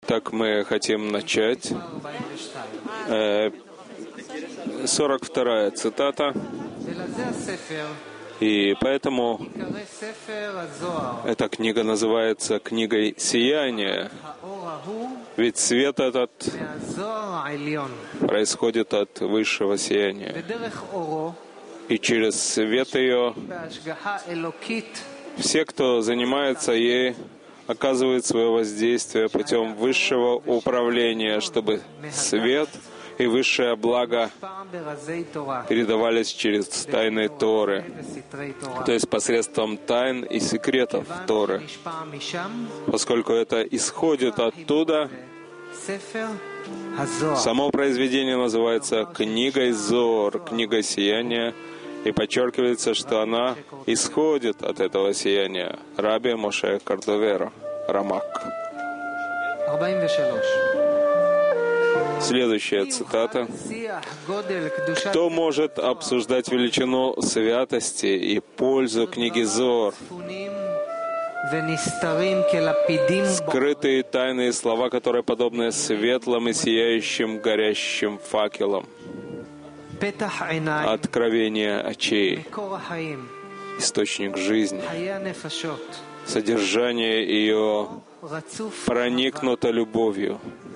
Итак, мы хотим начать. 42-я цитата. И поэтому эта книга называется «Книгой сияния». Ведь свет этот происходит от высшего сияния. И через свет ее все, кто занимается ей, оказывает свое воздействие путем высшего управления, чтобы свет и высшее благо передавались через тайны Торы, то есть посредством тайн и секретов Торы. Поскольку это исходит оттуда, само произведение называется «Книгой Зор», «Книгой сияния», и подчеркивается, что она исходит от этого сияния. Раби Моше Кардоверо, Рамак. Следующая цитата. «Кто может обсуждать величину святости и пользу книги Зор? Скрытые тайные слова, которые подобны светлым и сияющим горящим факелам. Откровение очей, источник жизни, содержание ее проникнуто любовью.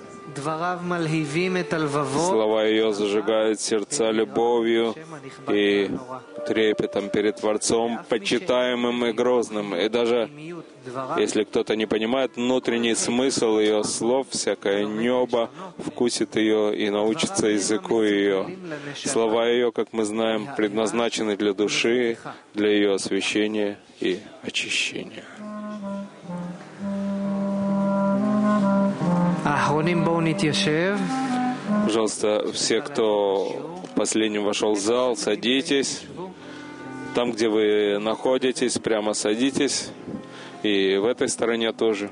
Слова ее зажигают сердца любовью и трепетом перед Творцом, почитаемым и грозным. И даже если кто-то не понимает внутренний смысл ее слов, всякое небо вкусит ее и научится языку ее. Слова ее, как мы знаем, предназначены для души, для ее освящения и очищения». Пожалуйста, все, кто последним вошел в зал, садитесь. Там, где вы находитесь, прямо садитесь. И в этой стороне тоже.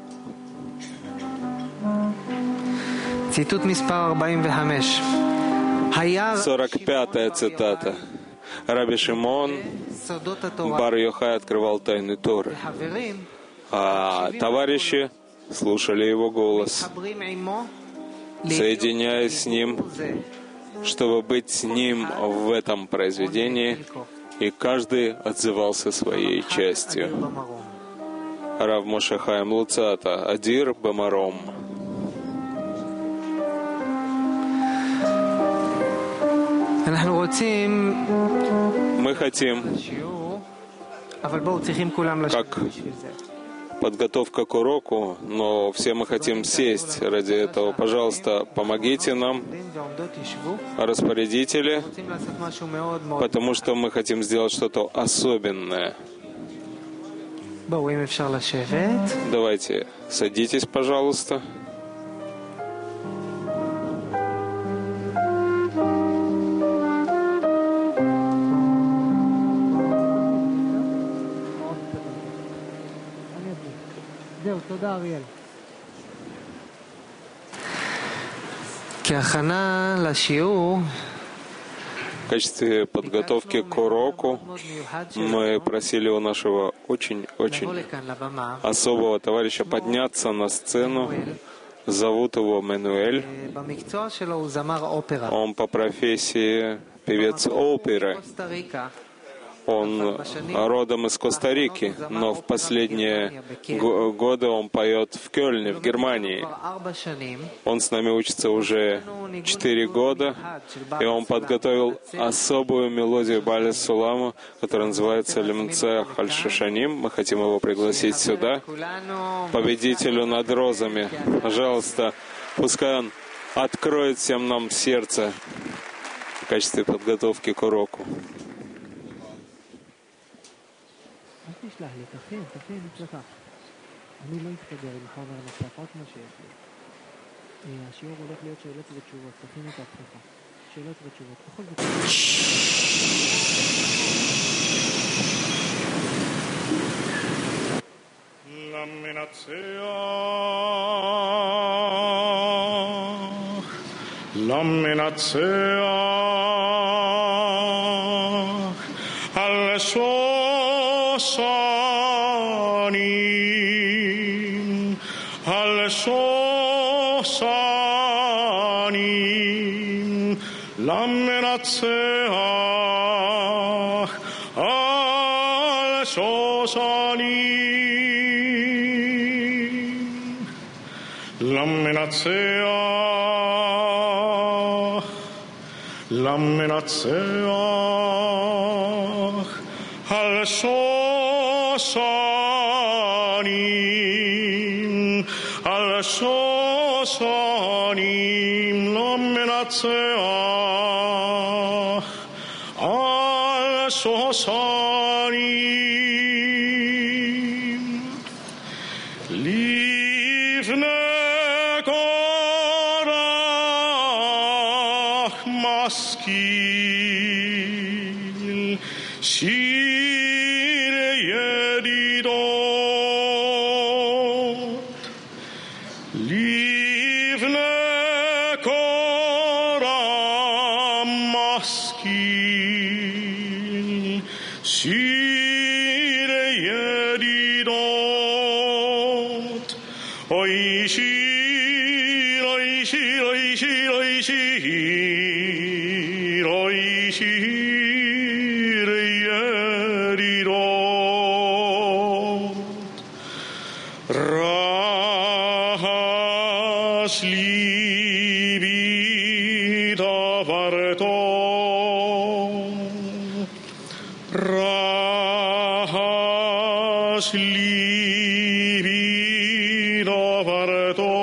45-я цитата. Раби Шимон бар Йохай открывал тайны Торы, а товарищи слушали его голос, соединяясь с ним, чтобы быть с ним в этом произведении, и каждый отзывался своей частью. Рав Моше Хаим Луцата, Адир Бамаром. Мы хотим, как подготовка к уроку, но все мы хотим сесть ради этого. Пожалуйста, помогите нам, распорядители, потому что мы хотим сделать что-то особенное. Давайте, садитесь, пожалуйста. В качестве подготовки к уроку мы просили у нашего очень-очень особого товарища подняться на сцену. Зовут его Мануэль. Он по профессии певец оперы. Он родом из Коста-Рики, но в последние годы он поет в Кёльне, в Германии. Он с нами учится уже 4 года, и он подготовил особую мелодию Бааля Суламу, которая называется «Лемцеах аль-Шашаним». Мы хотим его пригласить сюда, победителю над розами. Пожалуйста, пускай он откроет всем нам сердце в качестве подготовки к уроку. תשלח לי, תכין אצלך. אני לא אסתדר עם חומר נוסף, רק מה שיש לי. השיעור הולך להיות שאלות ותשובות, תכין את עצמך. שאלות ותשובות, בכל זאת. למנצח על שושנים, על שושנים shosanim lammenatseach al shosanim lammenatseach al shosanim lammenatseach al shosanim livne korach maskil shir yedidot livne korach maskil shir yedidot oy shir oy shir oy shir oy shir oy shir yedidot rahas libi davarto rahas libi davarto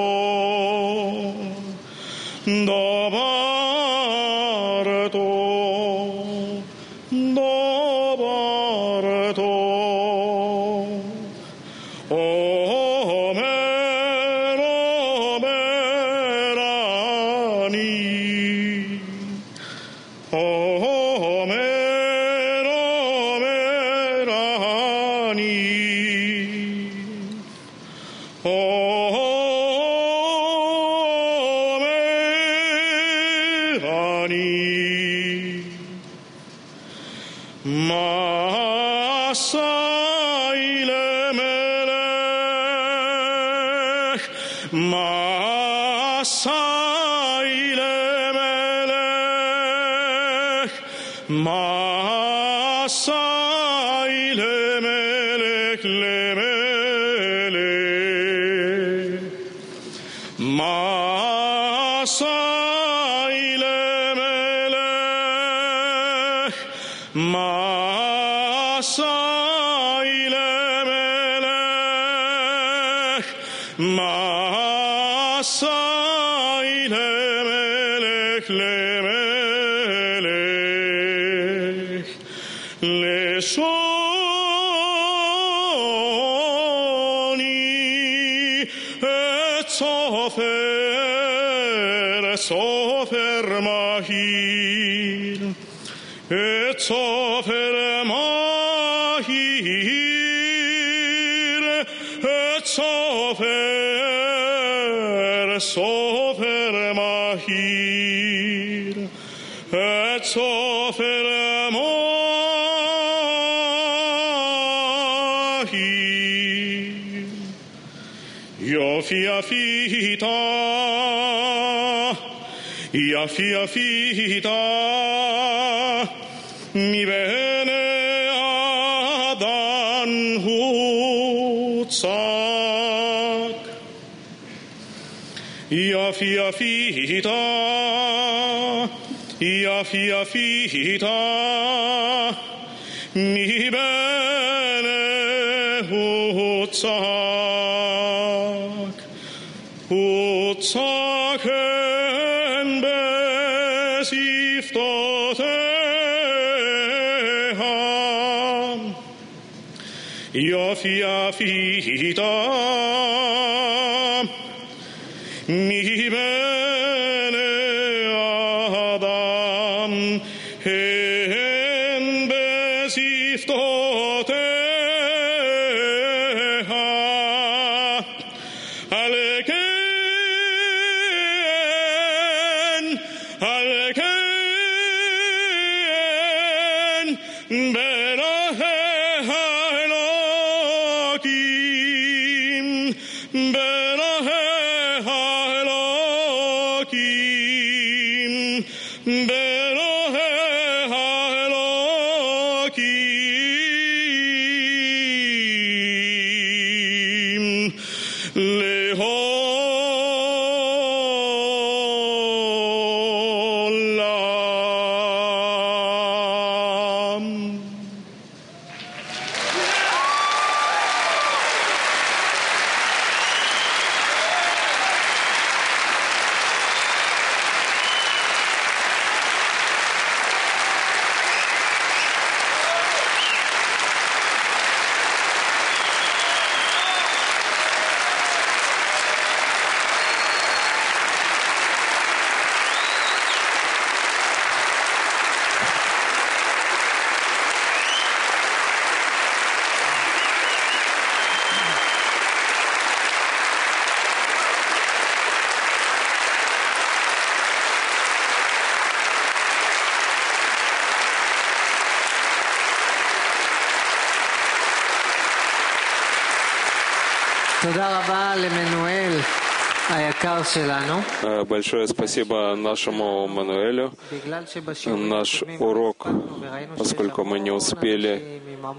davarto davarto omer omerani omer omerani omerani Masai lemelech Masai lemelech Masai lemelech lemelech Masai lemelech Masai lemelech Masai lemelech lemelech leshoni et sofer mahir et sofer mahir et sofer mahir et sofer mahir Yofi afita Yafi afita mi bene adan hutzak Yafi afita Yafi afita mi bene hutzak hutzak en besiftotehan Yafi afita mi bene adam en besiftotehan alken beraheha Elohim beraheha Elohim Elokim Berohe HaElokim Leholam. Большое спасибо нашему Мануэлю. Наш урок, поскольку мы не успели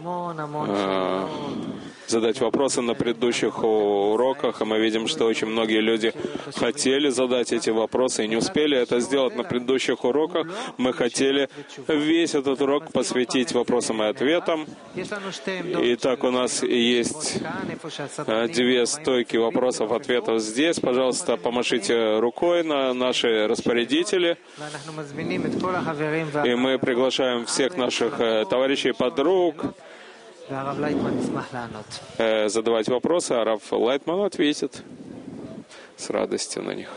задать вопросы на предыдущих уроках, и мы видим, что очень многие люди хотели задать эти вопросы и не успели это сделать на предыдущих уроках. Мы хотели весь этот урок посвятить вопросам и ответам. Итак, у нас есть 2 стойки вопросов-ответов здесь. Пожалуйста, помашите рукой на наши распорядители. И мы приглашаем всех наших товарищей и подруг задавать вопросы, а Рав Лайтман ответит с радостью на них.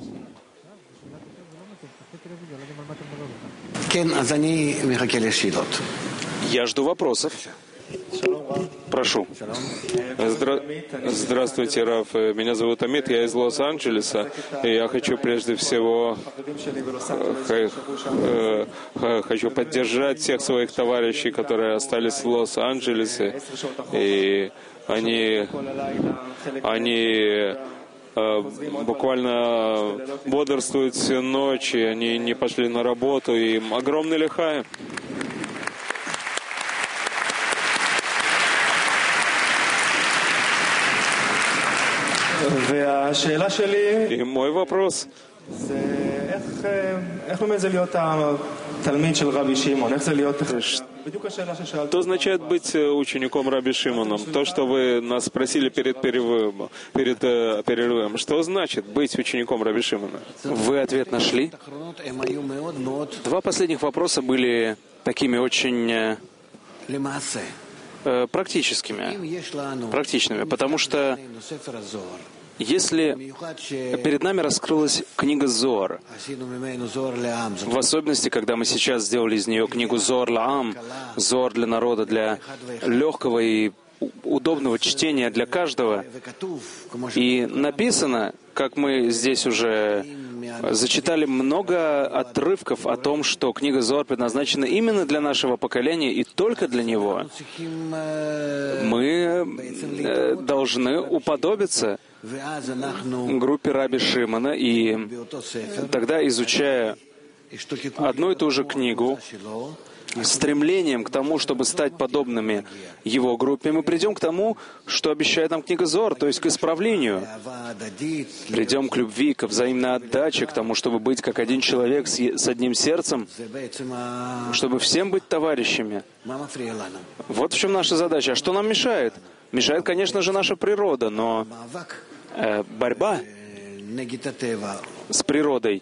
Я жду вопросов. Прошу. Здравствуйте, Рав. Меня зовут Амит, я из Лос-Анджелеса. И я хочу прежде всего хочу поддержать всех своих товарищей, которые остались в Лос-Анджелесе. И они буквально бодрствуют всю ночь, и они не пошли на работу. И им огромный лихаим. И мой вопрос: что означает быть учеником Раби Шимоном? То, что вы нас спросили перед перерывом. Что значит быть учеником Раби Шимона? Вы ответ нашли? 2 последних вопроса были такими очень практичными, потому что если перед нами раскрылась книга Зоар, в особенности, когда мы сейчас сделали из нее книгу Зоар Лаам, Зоар для народа, для легкого и удобного чтения для каждого, и написано, как мы здесь уже зачитали, много отрывков о том, что книга Зоар предназначена именно для нашего поколения и только для него. Мы должны уподобиться группе Раби Шимона, и тогда, изучая одну и ту же книгу, стремлением к тому, чтобы стать подобными его группе, мы придем к тому, что обещает нам книга Зоар, то есть к исправлению. Придем к любви, к взаимной отдаче, к тому, чтобы быть как один человек с одним сердцем, чтобы всем быть товарищами. Вот в чем наша задача. А что нам мешает? Мешает, конечно же, наша природа, но борьба с природой,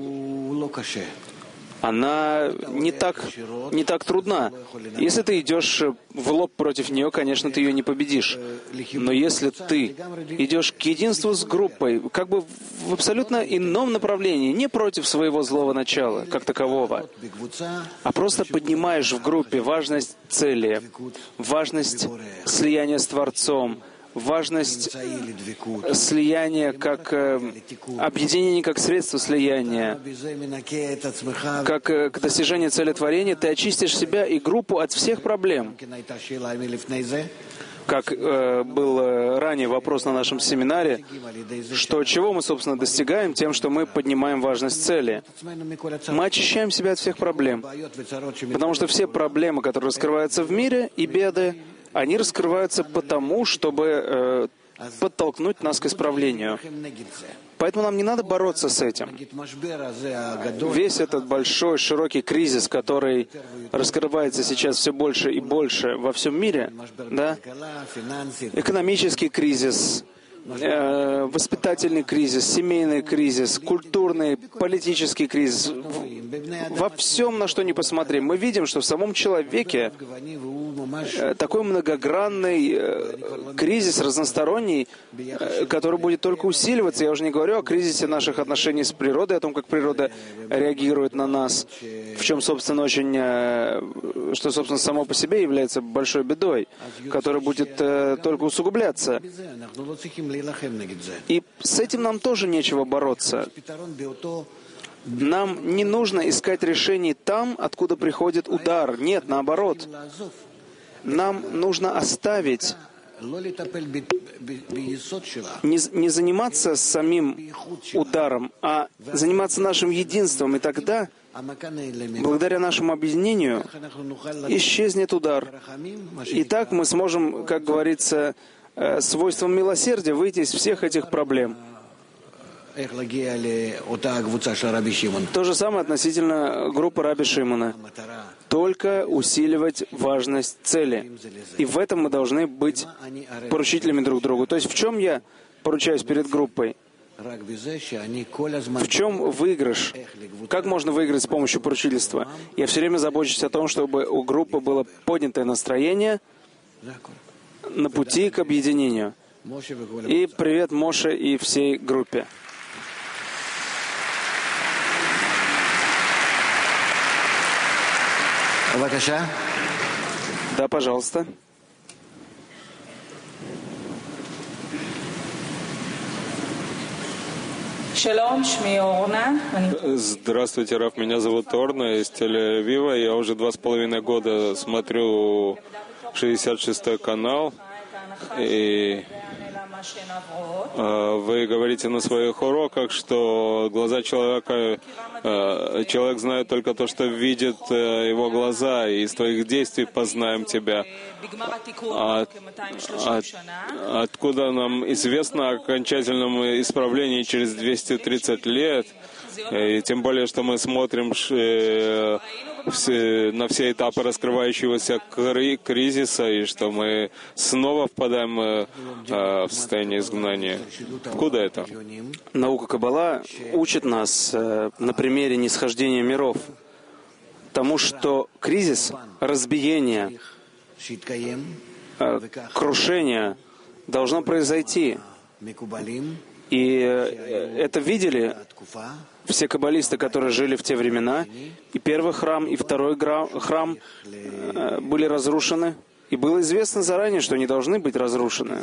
она не так трудна. Если ты идешь в лоб против нее, конечно, ты ее не победишь. Но если ты идешь к единству с группой, как бы в абсолютно ином направлении, не против своего злого начала, как такового, а просто поднимаешь в группе важность цели, важность слияния с Творцом, важность слияния как объединение, как средство слияния, как к достижению цели творения, ты очистишь себя и группу от всех проблем. как был ранее вопрос на нашем семинаре, что чего мы, собственно, достигаем тем, что мы поднимаем важность цели. Мы очищаем себя от всех проблем, потому что все проблемы, которые раскрываются в мире, и беды, они раскрываются потому, чтобы подтолкнуть нас к исправлению. Поэтому нам не надо бороться с этим. Весь этот большой, широкий кризис, который раскрывается сейчас все больше и больше во всем мире, да? Экономический кризис, воспитательный кризис, семейный кризис, культурный, политический кризис. Во всем, на что ни посмотрим, мы видим, что в самом человеке такой многогранный кризис, разносторонний, который будет только усиливаться. Я уже не говорю о кризисе наших отношений с природой, о том, как природа реагирует на нас, в чем, собственно, что, собственно, само по себе является большой бедой, которая будет только усугубляться. И с этим нам тоже нечего бороться. Нам не нужно искать решений там, откуда приходит удар. Нет, наоборот. Нам нужно оставить, не заниматься самим ударом, а заниматься нашим единством. И тогда, благодаря нашему объединению, исчезнет удар. И так мы сможем, как говорится, свойством милосердия выйти из всех этих проблем. То же самое относительно группы Раби Шимона. Только усиливать важность цели. И в этом мы должны быть поручителями друг другу. То есть в чем я поручаюсь перед группой? В чем выигрыш? Как можно выиграть с помощью поручительства? Я все время забочусь о том, чтобы у группы было поднятое настроение на пути к объединению. И привет Моше и всей группе. Да, пожалуйста. Здравствуйте, Раф. Меня зовут Орна из Тель-Авива. Я уже 2,5 года смотрю 66-й канал. И вы говорите на своих уроках, что глаза человека, человек знает только то, что видит его глаза, и из твоих действий познаем тебя. Откуда нам известно о окончательном исправлении через 230 лет? И тем более, что мы смотрим на все этапы раскрывающегося кризиса, и что мы снова впадаем в состояние изгнания. Откуда это? Наука Каббала учит нас на примере нисхождения миров тому, что кризис, разбиение, крушение должно произойти. И это видели все каббалисты, которые жили в те времена. И первый храм, и второй храм были разрушены. И было известно заранее, что они должны быть разрушены.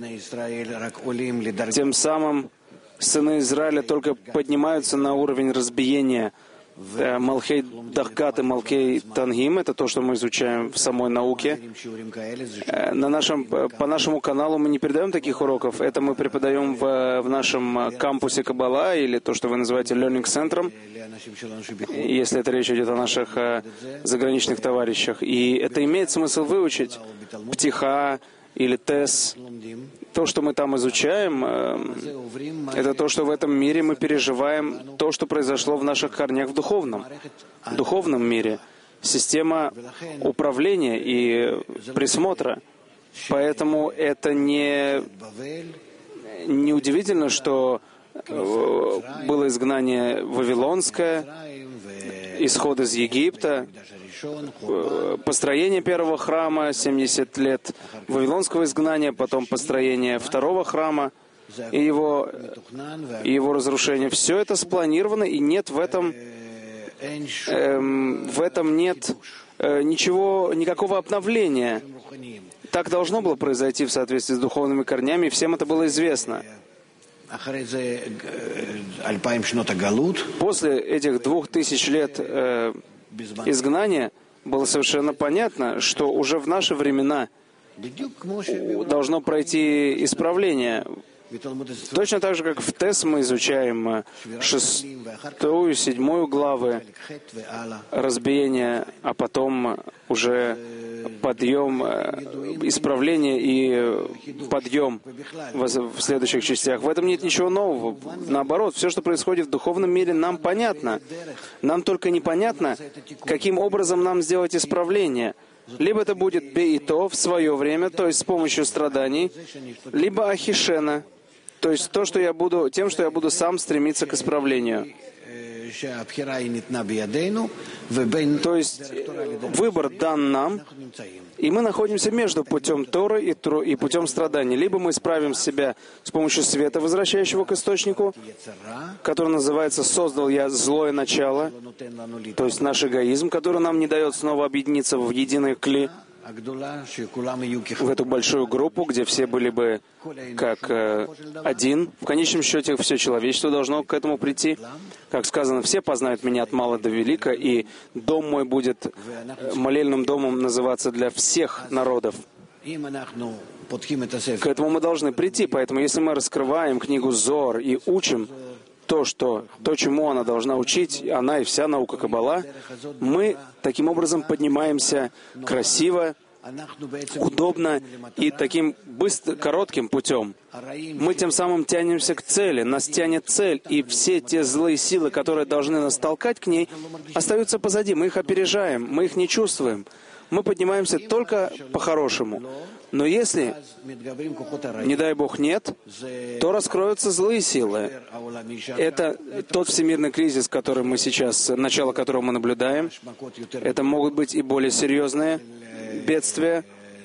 Тем самым сыны Израиля только поднимаются на уровень разбиения. Малхей Дахкат и Малхей Тангим — это то, что мы изучаем в самой науке. По нашему каналу мы не передаем таких уроков. Это мы преподаем в нашем кампусе Каббала, или то, что вы называете Learning Centrum, если это речь идет о наших заграничных товарищах. И это имеет смысл выучить. Птиха или Тес. То, что мы там изучаем, это то, что в этом мире мы переживаем, то, что произошло в наших корнях в духовном мире. Система управления и присмотра. Поэтому это не удивительно, что было изгнание вавилонское, исход из Египта, построение первого храма, 70 лет вавилонского изгнания, потом построение второго храма и его разрушение. Все это спланировано, и нет в этом нет никакого обновления. Так должно было произойти в соответствии с духовными корнями, и всем это было известно. После этих 2000 лет изгнания было совершенно понятно, что уже в наши времена должно пройти исправление. Точно так же, как в ТЭС мы изучаем 6 и 7 главы разбиения, а потом уже подъем, исправление и подъем в следующих частях. В этом нет ничего нового. Наоборот, все, что происходит в духовном мире, нам понятно. Нам только непонятно, каким образом нам сделать исправление. Либо это будет беито в свое время, то есть с помощью страданий, либо ахишена, то есть тем, что я буду сам стремиться к исправлению. То есть выбор дан нам, и мы находимся между путем Торы и путем страданий. Либо мы исправим себя с помощью света, возвращающего к источнику, который называется «Создал я злое начало», то есть наш эгоизм, который нам не дает снова объединиться в единый кли, в эту большую группу, где все были бы как один. В конечном счете, все человечество должно к этому прийти. Как сказано, все познают меня от мала до велика, и дом мой будет молельным домом называться для всех народов. К этому мы должны прийти. Поэтому, если мы раскрываем книгу Зоар и учим то, чему она должна учить, она и вся наука Каббала, мы таким образом поднимаемся красиво, удобно и таким коротким путем. Мы тем самым тянемся к цели, нас тянет цель, и все те злые силы, которые должны нас толкать к ней, остаются позади, мы их опережаем, мы их не чувствуем. Мы поднимаемся только по-хорошему. Но если, не дай Бог, нет, то раскроются злые силы. Это тот всемирный кризис, который мы сейчас, начало которого мы наблюдаем. Это могут быть и более серьезные бедствия,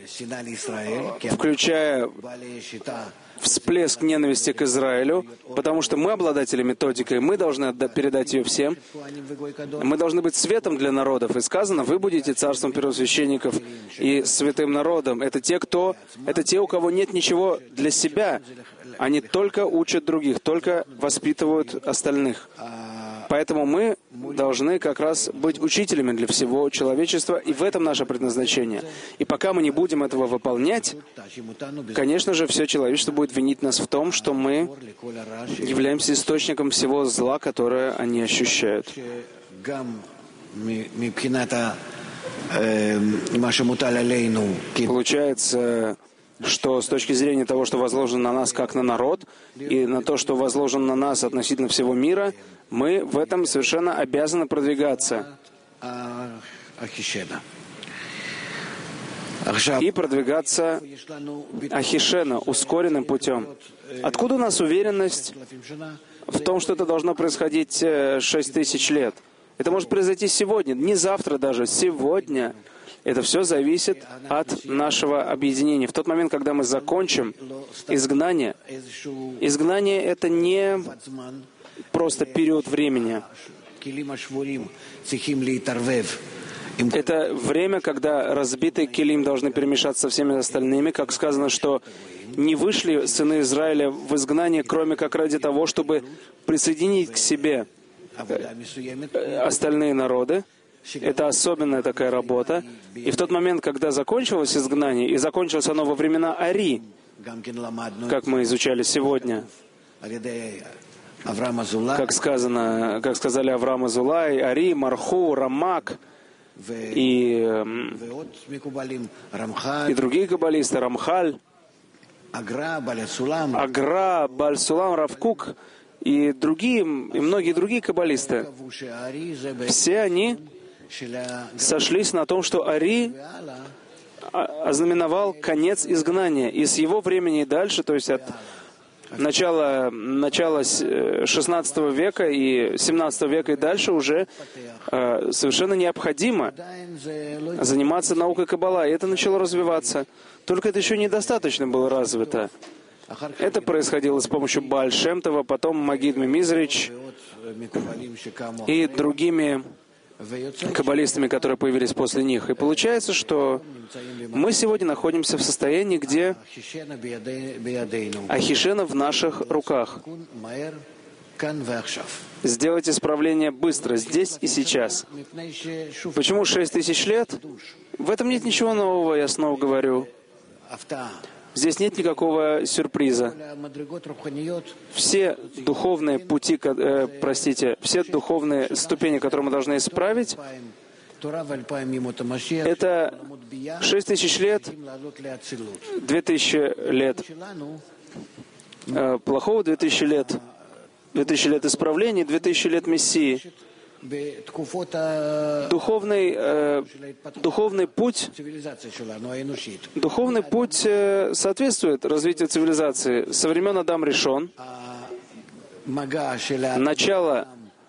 включая всплеск ненависти к Израилю, потому что мы обладатели методикой, мы должны передать ее всем. Мы должны быть светом для народов. И сказано, вы будете царством первосвященников и святым народом. Это те, у кого нет ничего для себя. Они только учат других, только воспитывают остальных. Поэтому мы должны как раз быть учителями для всего человечества, и в этом наше предназначение. И пока мы не будем этого выполнять, конечно же, все человечество будет винить нас в том, что мы являемся источником всего зла, которое они ощущают. Получается, что с точки зрения того, что возложено на нас как на народ, и на то, что возложено на нас относительно всего мира, мы в этом совершенно обязаны продвигаться. И продвигаться ахишена, ускоренным путем. Откуда у нас уверенность в том, что это должно происходить 6000 лет? Это может произойти сегодня, не завтра даже, сегодня. Это все зависит от нашего объединения. В тот момент, когда мы закончим изгнание, изгнание — это не просто период времени. Это время, когда разбитые келим должны перемешаться со всеми остальными. Как сказано, что не вышли сыны Израиля в изгнание, кроме как ради того, чтобы присоединить к себе остальные народы. Это особенная такая работа. И в тот момент, когда закончилось изгнание, и закончилось оно во времена Ари, как мы изучали сегодня, как сказали Авраам Азулай, Ари, Марху, Рамак и другие каббалисты, Рамхаль, Агра, Баль-Сулам, Равкук и многие другие каббалисты. Все они сошлись на том, что Ари ознаменовал конец изгнания. И с его времени и дальше, то есть от начала 16 века и 17 века и дальше уже совершенно необходимо заниматься наукой Каббала. И это начало развиваться. Только это еще недостаточно было развито. Это происходило с помощью Бааль Шем Това, потом Магид Мимизрич и другими каббалистами, которые появились после них. И получается, что мы сегодня находимся в состоянии, где ахишена в наших руках. Сделать исправление быстро, здесь и сейчас. Почему 6000 лет? В этом нет ничего нового, я снова говорю. Здесь нет никакого сюрприза. Все духовные пути, все духовные ступени, которые мы должны исправить, это 6000 лет, 2000 лет плохого, 2000 лет исправления, 2000 лет Мессии. Духовный путь соответствует развитию цивилизации. Со времен Адам Ришон начало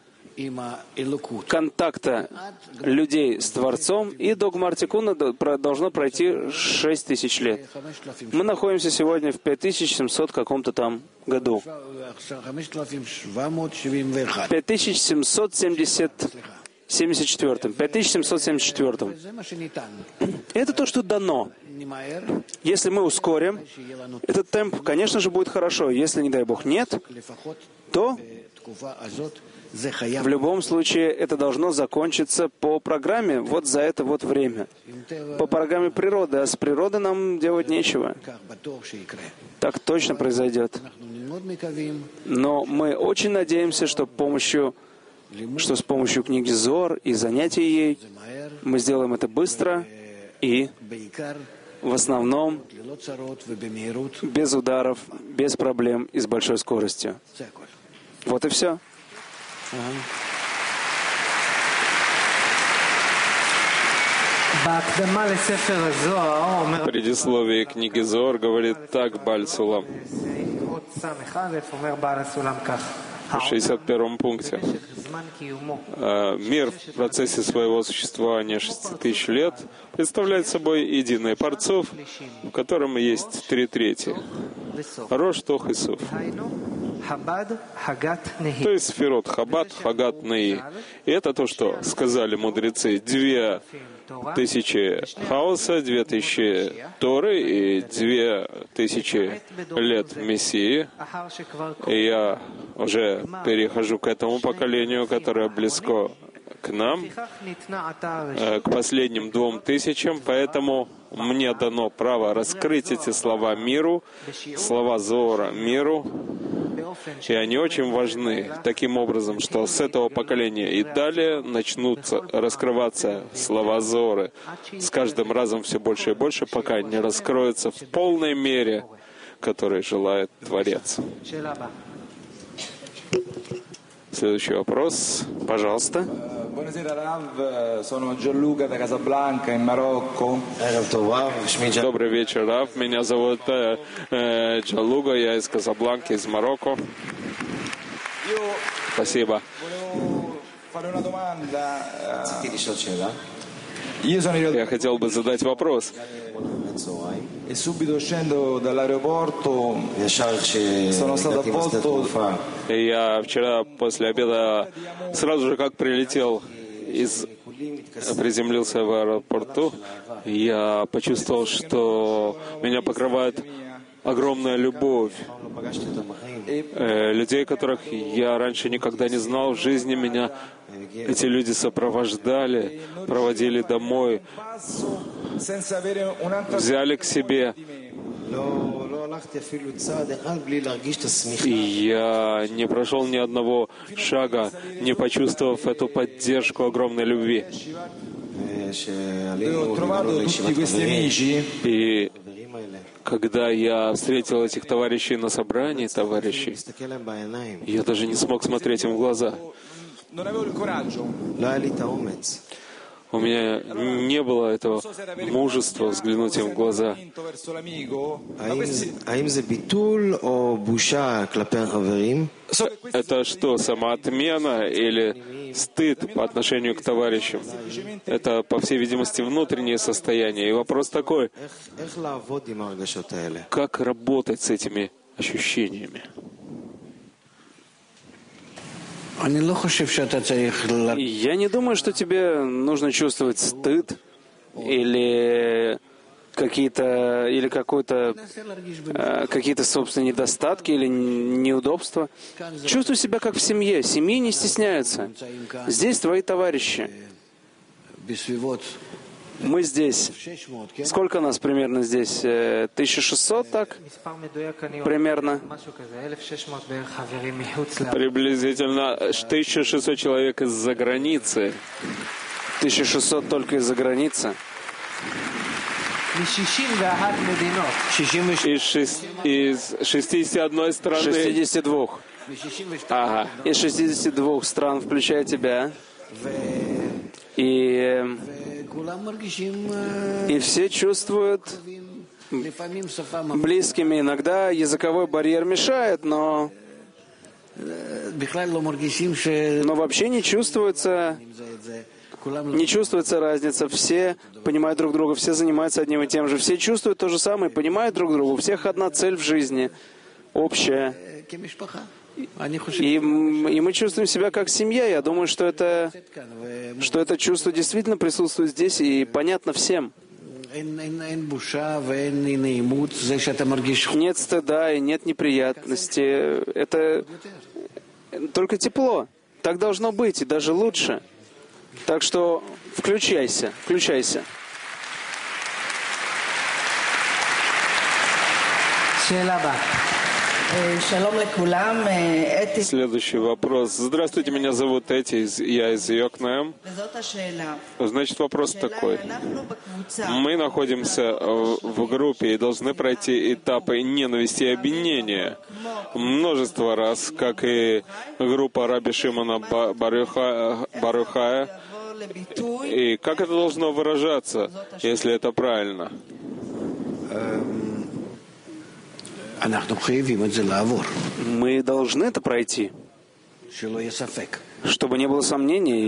контакта людей с Творцом и до Гмар Тикуна должно пройти 6000 лет. Мы находимся сегодня в 5700 каком-то там году. 5774. Это то, что дано. Если мы ускорим этот темп, конечно же, будет хорошо. Если, не дай Бог, нет, то в любом случае это должно закончиться по программе вот за это вот время. По программе природы. А с природой нам делать нечего. Так точно произойдет. Но мы очень надеемся, что с помощью книги Зоар и занятий ей мы сделаем это быстро и в основном без ударов, без проблем и с большой скоростью. Вот и все. В предисловии книги Зоар говорит так Бааль Сулам. В 61 пункте. Мир в процессе своего существования 6000 лет представляет собой единый парцов, в котором есть 3/3. Рош, Тох и Суф. То есть Сферот Хабад, Хагат, Неи. И это то, что сказали мудрецы. 2000 хаоса, 2000 Торы и 2000 лет Мессии. И я уже перехожу к этому поколению, которое близко к нам, к последним 2000, поэтому мне дано право раскрыть эти слова миру, слова Зоара миру, и они очень важны таким образом, что с этого поколения и далее начнут раскрываться слова Зоары с каждым разом все больше и больше, пока не раскроются в полной мере, которой желает Творец. Следующий вопрос, пожалуйста. Добрый вечер, Рав. Меня зовут Джалуга, я из Казабланки, из Марокко. Спасибо. Я хотел бы задать вопрос. Я вчера после обеда сразу же как приземлился в аэропорту, я почувствовал, что меня покрывает огромная любовь. Людей, которых я раньше никогда не знал в жизни, меня эти люди сопровождали, проводили домой, взяли к себе. И я не прошел ни одного шага, не почувствовав эту поддержку огромной любви. И когда я встретил этих товарищей на собрании, я даже не смог смотреть им в глаза. У меня не было этого мужества взглянуть им в глаза. Это что, самоотмена или стыд по отношению к товарищам? Это, по всей видимости, внутреннее состояние. И вопрос такой: как работать с этими ощущениями? Я не думаю, что тебе нужно чувствовать стыд или какие-то собственные недостатки или неудобства. Чувствуй себя как в семье. Семьи не стесняются. Здесь твои товарищи. Мы здесь. Сколько нас примерно здесь? 1600, так? Примерно. Приблизительно 1600 человек из-за границы. 1600 только из-за границы. Из 61 страны. 62. Ага. Из 62 стран, включая тебя. И все чувствуют близкими. Иногда языковой барьер мешает, но вообще не чувствуется разница. Все понимают друг друга, все занимаются одним и тем же. Все чувствуют то же самое, понимают друг друга. У всех одна цель в жизни, общая. И мы чувствуем себя как семья. Я думаю, что это чувство действительно присутствует здесь и понятно всем. Нет стыда и нет неприятности. Это только тепло. Так должно быть, и даже лучше. Так что включайся. Следующий вопрос. Здравствуйте, меня зовут Эти, я из Йокнеем. Значит, вопрос такой. Мы находимся в группе и должны пройти этапы ненависти и обвинения множество раз, как и группа Раби Шимона Бар-Йохая. И как это должно выражаться, если это правильно? Мы должны это пройти. Чтобы не было сомнений,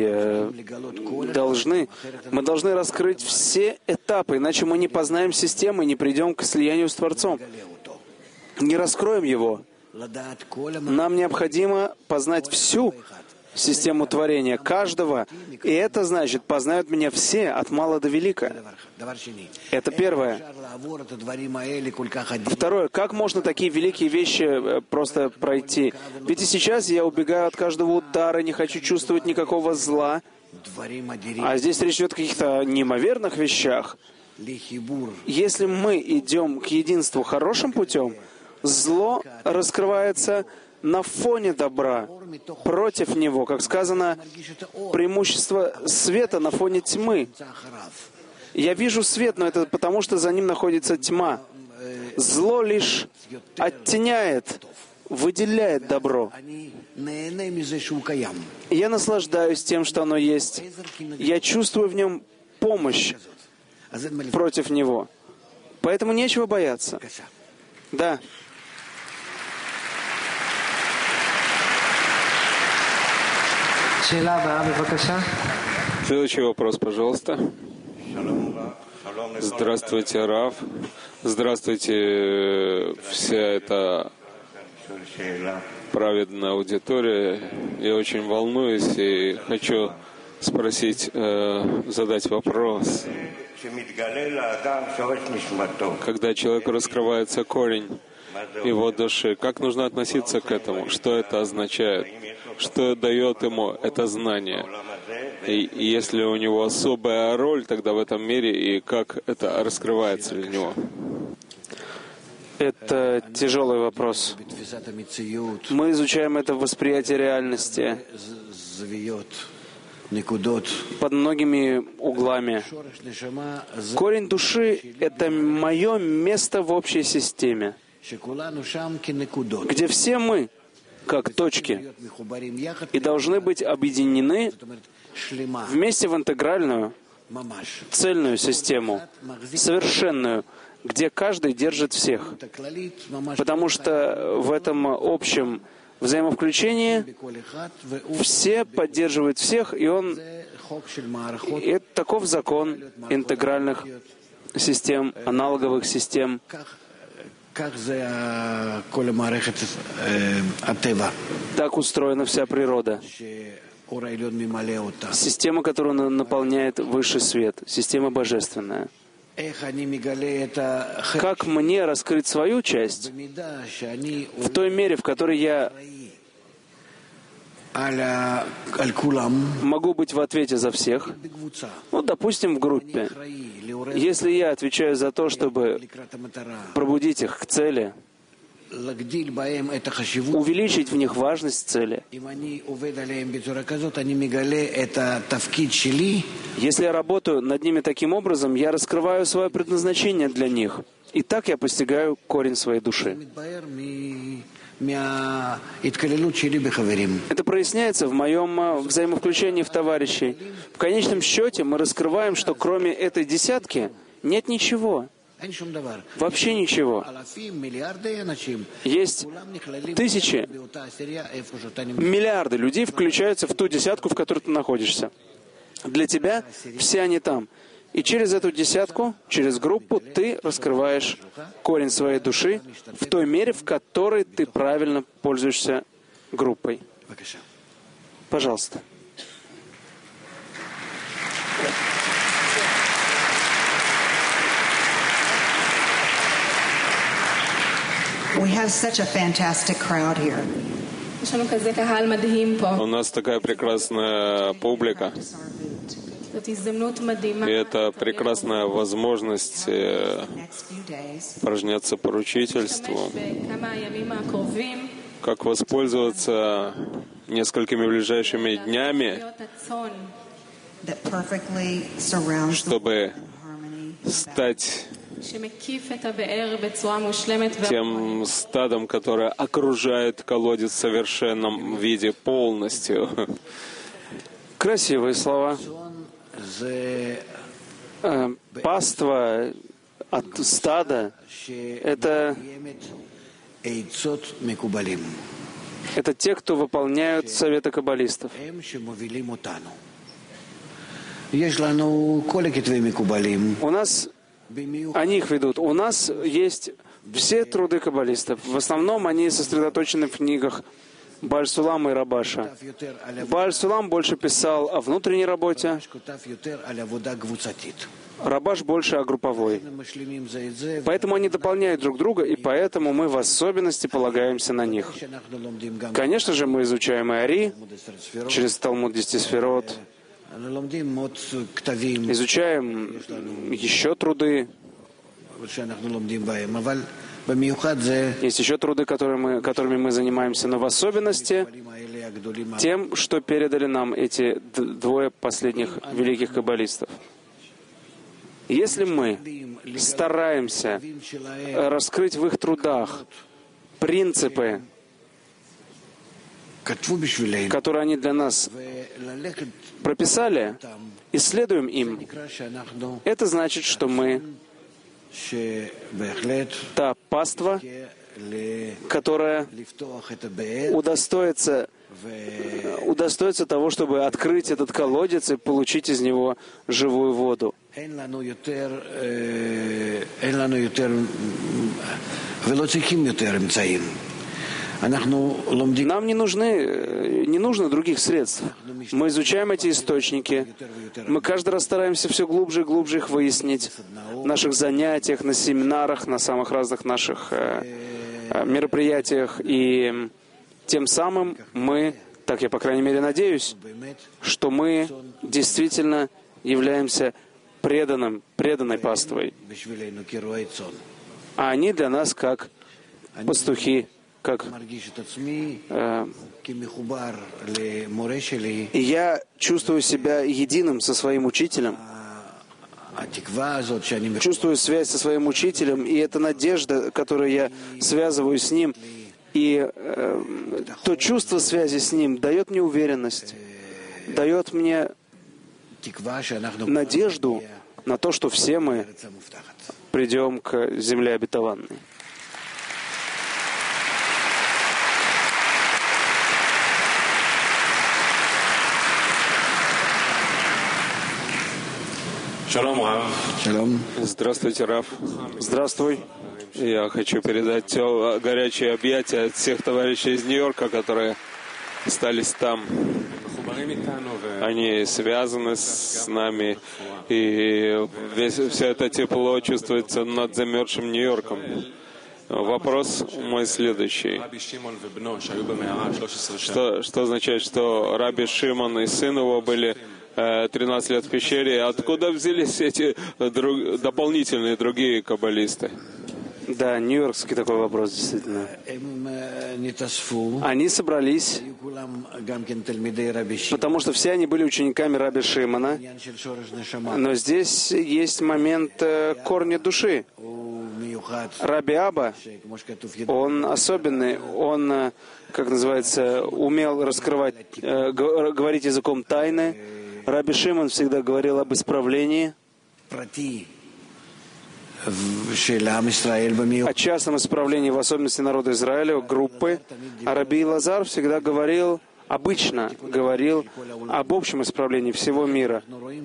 мы должны раскрыть все этапы, иначе мы не познаем систему и не придем к слиянию с Творцом. Не раскроем его. Нам необходимо познать всю систему творения каждого, и это значит, познают меня все, от мала до велика. Это первое. Второе, как можно такие великие вещи просто пройти? Ведь и сейчас я убегаю от каждого удара, не хочу чувствовать никакого зла. А здесь речь идет о каких-то неимоверных вещах. Если мы идем к единству хорошим путем, зло раскрывается на фоне добра, против него, как сказано, преимущество света на фоне тьмы. Я вижу свет, но это потому, что за ним находится тьма. Зло лишь оттеняет, выделяет добро. Я наслаждаюсь тем, что оно есть. Я чувствую в нем помощь против него. Поэтому нечего бояться. Да. Следующий вопрос, пожалуйста. Здравствуйте, Рав. Здравствуйте, вся эта праведная аудитория. Я очень волнуюсь и хочу спросить, задать вопрос. Когда человеку раскрывается корень его души, как нужно относиться к этому? Что это означает? Что дает ему это знание? И если у него особая роль тогда в этом мире, и как это раскрывается для него? Это тяжелый вопрос. Мы изучаем это восприятие реальности под многими углами. Корень души — это мое место в общей системе, где все мы, как точки, и должны быть объединены вместе в интегральную, цельную систему, совершенную, где каждый держит всех. Потому что в этом общем взаимовключении все поддерживают всех, и таков закон интегральных систем, аналоговых систем. Так устроена вся природа. Система, которую наполняет высший свет, система божественная. Как мне раскрыть свою часть в той мере, в которой я Могу быть в ответе за всех. Ну, допустим, в группе. Если я отвечаю за то, чтобы пробудить их к цели, увеличить в них важность цели. Если я работаю над ними таким образом, я раскрываю свое предназначение для них. И так я постигаю корень своей души. Это проясняется в моем взаимовключении в товарищей. В конечном счете мы раскрываем, что кроме этой десятки нет ничего. Вообще ничего. Есть тысячи, миллиарды людей включаются в ту десятку, в которой ты находишься. Для тебя все они там. И через эту десятку, через группу, ты раскрываешь корень своей души в той мере, в которой ты правильно пользуешься группой. Пожалуйста. We have such a fantastic crowd here. У нас такая прекрасная публика. И это прекрасная возможность упражняться поручительству. Как воспользоваться несколькими ближайшими днями, чтобы стать тем стадом, которое окружает колодец в совершенном виде полностью. Красивые слова. Паства от стада — это те, кто выполняют советы каббалистов. У нас они их ведут. У нас есть все труды каббалистов. В основном они сосредоточены в книгах Бааль Сулама и Рабаша. Бааль Сулам больше писал о внутренней работе, Рабаш больше о групповой. Поэтому они дополняют друг друга, и поэтому мы в особенности полагаемся на них. Конечно же, мы изучаем и Ари через Талмуд 10 сферот, изучаем еще труды. Есть еще труды, которыми мы занимаемся, но в особенности тем, что передали нам эти двое последних великих каббалистов. Если мы стараемся раскрыть в их трудах принципы, которые они для нас прописали, исследуем им, это значит, что мы та паства, которая удостоится того, чтобы открыть этот колодец и получить из него живую воду. Нам не нужно других средств. Мы изучаем эти источники. Мы каждый раз стараемся все глубже и глубже их выяснить. В наших занятиях, на семинарах, на самых разных наших мероприятиях. И тем самым мы, так я по крайней мере надеюсь, что мы действительно являемся преданной паствой. А они для нас как пастухи, как и я чувствую себя единым со своим учителем, чувствую связь со своим учителем, и эта надежда, которую я связываю с ним, и то чувство связи с ним дает мне уверенность, дает мне надежду на то, что все мы придем к земле обетованной. Здравствуйте, Рав. Здравствуй. Я хочу передать горячие объятия от всех товарищей из Нью-Йорка, которые остались там. Они связаны с нами, и все это тепло чувствуется над замерзшим Нью-Йорком. Вопрос мой следующий. Что означает, что Раби Шимон и сын его были 13 лет в пещере? Откуда взялись эти дополнительные другие каббалисты? Да, нью-йоркский такой вопрос, действительно. Они собрались, потому что все они были учениками Раби Шимона, но здесь есть момент корня души. Раби Аба, он особенный, он, как называется, умел раскрывать, говорить языком тайны. Раби Шимон всегда говорил об исправлении, о частном исправлении, в особенности народа Израиля, группы. А Раби Лазар всегда обычно говорил об общем исправлении всего мира.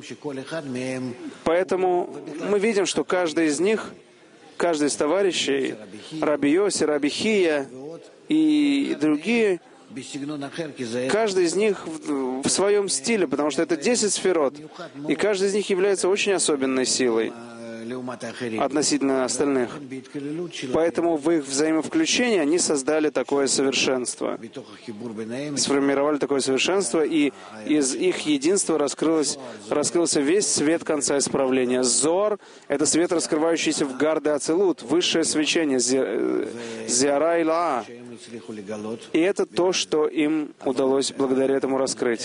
Поэтому мы видим, что каждый из товарищей, Раби Йоси, Раби Хия и другие, каждый из них в своем стиле, потому что это 10 сферот, и каждый из них является очень особенной силой относительно остальных. Поэтому в их взаимовключении они создали такое совершенство, сформировали такое совершенство, и из их единства раскрылся весь свет конца исправления. Зоар — это свет, раскрывающийся в Гарде Ацилут, высшее свечение, Зиара и Лаа. И это то, что им удалось благодаря этому раскрыть.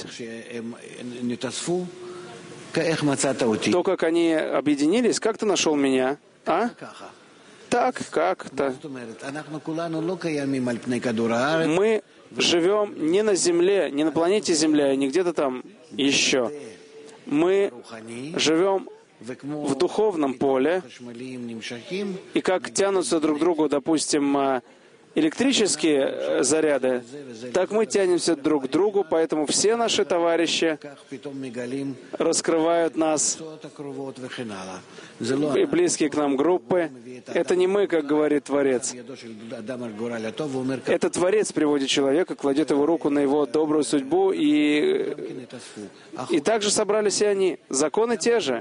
То, как они объединились, как ты нашел меня? А? Так, как-то. Мы живем не на Земле, не на планете Земля, не где-то там еще. Мы живем в духовном поле, и как тянутся друг к другу, допустим, электрические заряды, так мы тянемся друг к другу, поэтому все наши товарищи раскрывают нас, и близкие к нам группы. Это не мы, как говорит Творец. Это Творец приводит человека, кладет его руку на его добрую судьбу, и также собрались и они. Законы те же.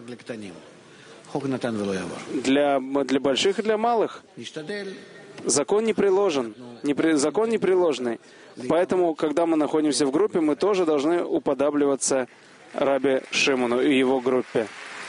Для больших и для малых. Закон не приложен, закон непреложный. Поэтому, когда мы находимся в группе, мы тоже должны уподабливаться Раби Шимону и его группе.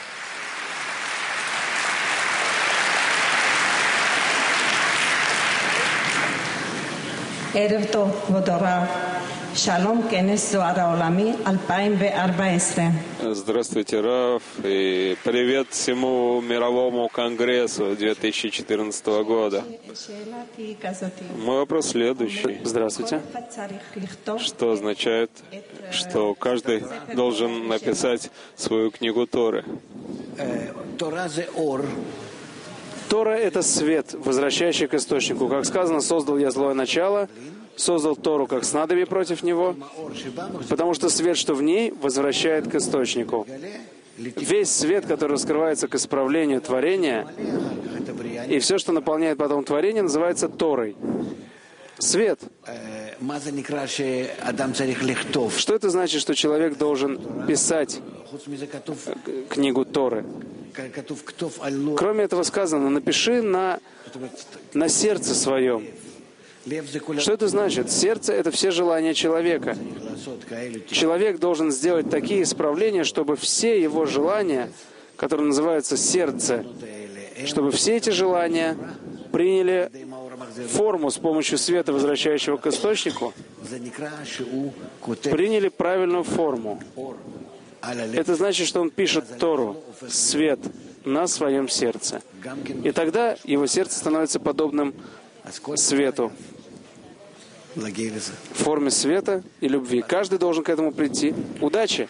ערב טוב, כבוד הרב. שלום, כנס זוהר העולמי 2014. Здравствуйте, Рав, и привет всему мировому конгрессу 2014 года. Мой вопрос следующий. Здравствуйте. Что означает, что каждый должен написать свою книгу Торы? Тора — это свет, возвращающий к источнику. Как сказано, создал я злое начало, создал Тору как снадобье против него, потому что свет, что в ней, возвращает к источнику. Весь свет, который раскрывается к исправлению творения, и все, что наполняет потом творение, называется Торой. Свет. Что это значит, что человек должен писать книгу Торы? Кроме этого сказано, напиши на сердце своем. Что это значит? Сердце — это все желания человека. Человек должен сделать такие исправления, чтобы все его желания, которые называются сердце, чтобы все эти желания приняли форму с помощью света, возвращающего к источнику, приняли правильную форму. Это значит, что он пишет Тору, свет, на своем сердце. И тогда его сердце становится подобным свету, в форме света и любви. Каждый должен к этому прийти. Удачи!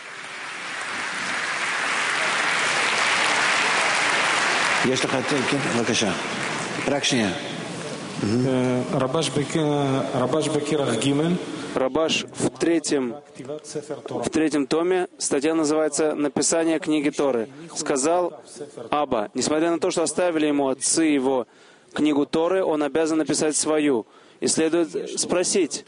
Рабаш Бекирах Гимель. Рабаш в третьем томе, статья называется «Написание книги Торы». Сказал Аба, несмотря на то, что оставили ему отцы его книгу Торы, он обязан написать свою. И следует спросить,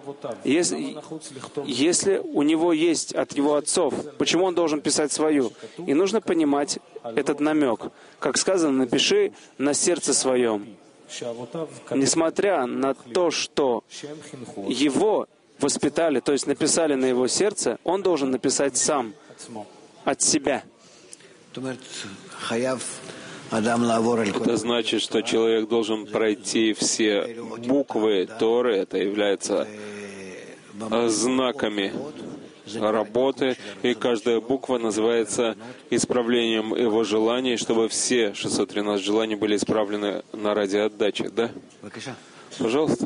если у него есть от его отцов, почему он должен писать свою? И нужно понимать этот намек. Как сказано, напиши на сердце своем. несмотря на то, что его воспитали, то есть написали на его сердце, он должен написать сам, от себя. Это значит, что человек должен пройти все буквы Торы, это является знаками работы, и каждая буква называется исправлением его желаний, чтобы все 613 желаний были исправлены на ради отдачи. Да? Пожалуйста.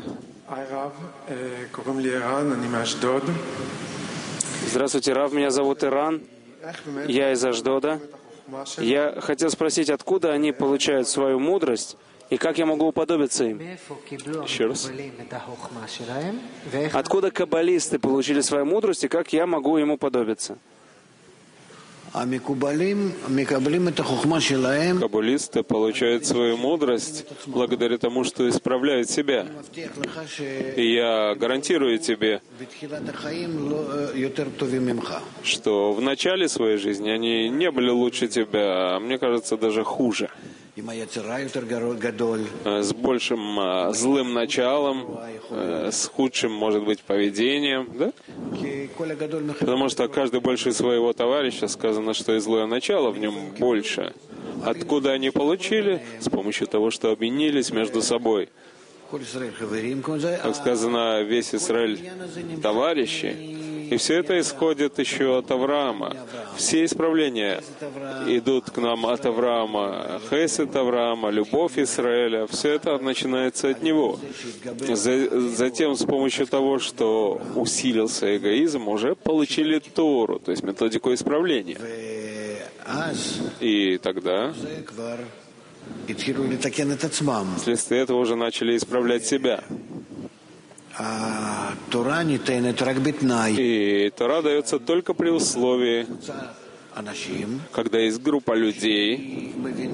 Здравствуйте, Рав, меня зовут Иран, я из Ашдода. Я хотел спросить, откуда они получают свою мудрость, и как я могу уподобиться им? Еще раз. Откуда каббалисты получили свою мудрость, и как я могу им уподобиться? Каббалисты получают свою мудрость благодаря тому, что исправляют себя. И я гарантирую тебе, что в начале своей жизни они не были лучше тебя, а мне кажется, даже хуже. С большим злым началом, с худшим, может быть, поведением, да? Потому что каждый больше своего товарища, сказано, что и злое начало в нем больше. Откуда они получили? С помощью того, что объединились между собой. Как сказано, весь Израиль товарищи. И все это исходит еще от Авраама. Все исправления идут к нам от Авраама. Хесед Авраама, любовь Израиля, все это начинается от него. Затем, с помощью того, что усилился эгоизм, уже получили Тору, то есть методику исправления. И тогда вследствие этого уже начали исправлять себя. И Тора дается только при условии, когда есть группа людей,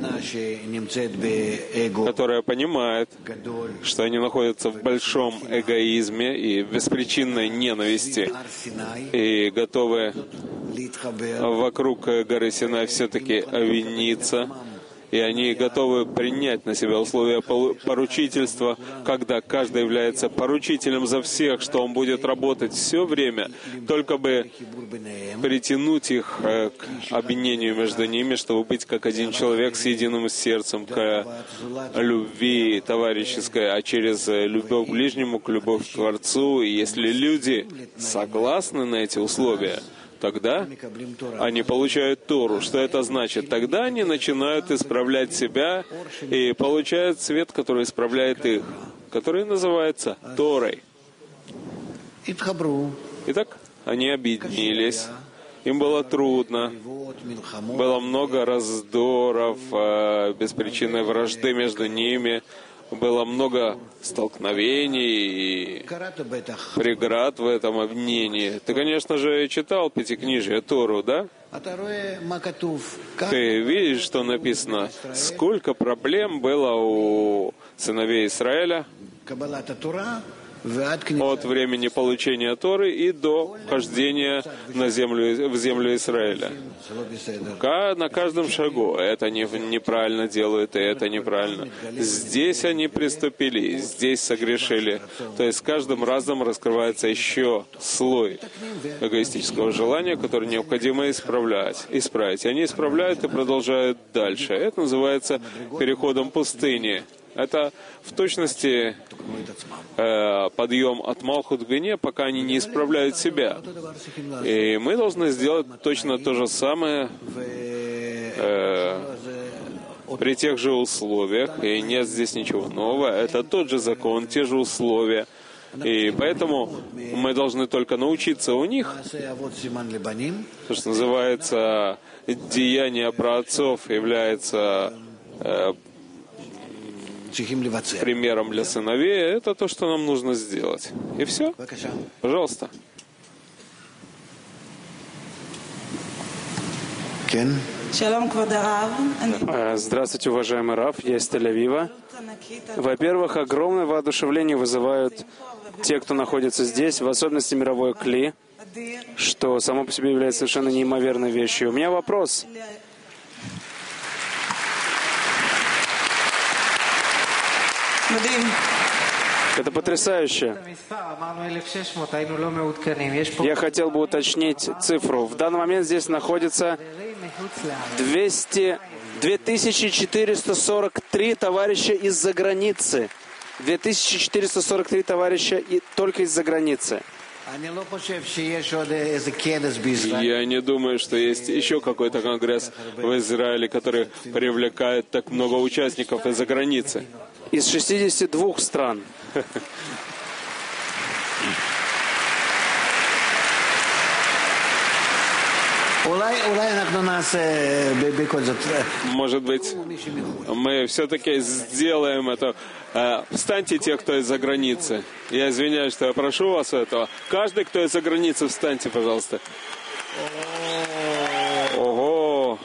которая понимает, что они находятся в большом эгоизме и беспричинной ненависти, и готовы вокруг горы Синай все-таки объединиться, и они готовы принять на себя условия поручительства, когда каждый является поручителем за всех, что он будет работать все время, только бы притянуть их к объединению между ними, чтобы быть как один человек с единым сердцем, к любви товарищеской, а через любовь к ближнему, к любовь к Творцу. И если люди согласны на эти условия, тогда они получают Тору. Что это значит? Тогда они начинают исправлять себя и получают свет, который исправляет их, который называется Торой. Итак, они объединились. Им было трудно. Было много раздоров, беспричинной вражды между ними. Было много столкновений и преград в этом объединении. Ты, конечно же, читал Пятикнижие, Тору, да? Ты видишь, что написано? Сколько проблем было у сыновей Израиля от времени получения Торы и до вхождения в землю Израиля. На каждом шагу это неправильно делают, и это неправильно. Здесь они приступили, здесь согрешили. То есть с каждым разом раскрывается еще слой эгоистического желания, который необходимо исправить. Они исправляют и продолжают дальше. Это называется переходом пустыни. Это в точности подъем от Малхут к Бине, пока они не исправляют себя. И мы должны сделать точно то же самое при тех же условиях. И нет здесь ничего нового. Это тот же закон, те же условия. И поэтому мы должны только научиться у них. То, что называется деяние праотцов, является примером для сыновей, это то, что нам нужно сделать. И все. Пожалуйста. Здравствуйте, уважаемый Рав, я из Тель-Авива. Во-первых, огромное воодушевление вызывают те, кто находится здесь, в особенности мировой кли, что само по себе является совершенно неимоверной вещью. У меня вопрос. Это потрясающе. Я хотел бы уточнить цифру. В данный момент здесь находится 2443 товарища из-за границы. 2443 товарища только из-за границы. Я не думаю, что есть еще какой-то конгресс в Израиле, который привлекает так много участников из-за границы. Из 62 стран. Может быть, мы все-таки сделаем это. Встаньте те, кто из-за границы. Я извиняюсь, что я прошу вас этого. Каждый, кто из-за границы, встаньте, пожалуйста. Ого!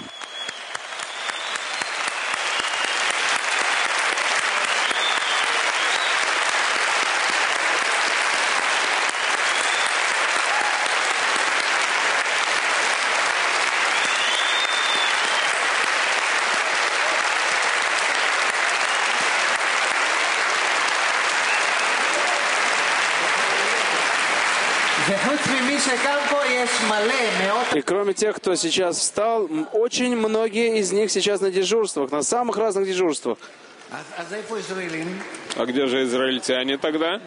И кроме тех, кто сейчас встал, очень многие из них сейчас на дежурствах, на самых разных дежурствах. А где же израильтяне тогда?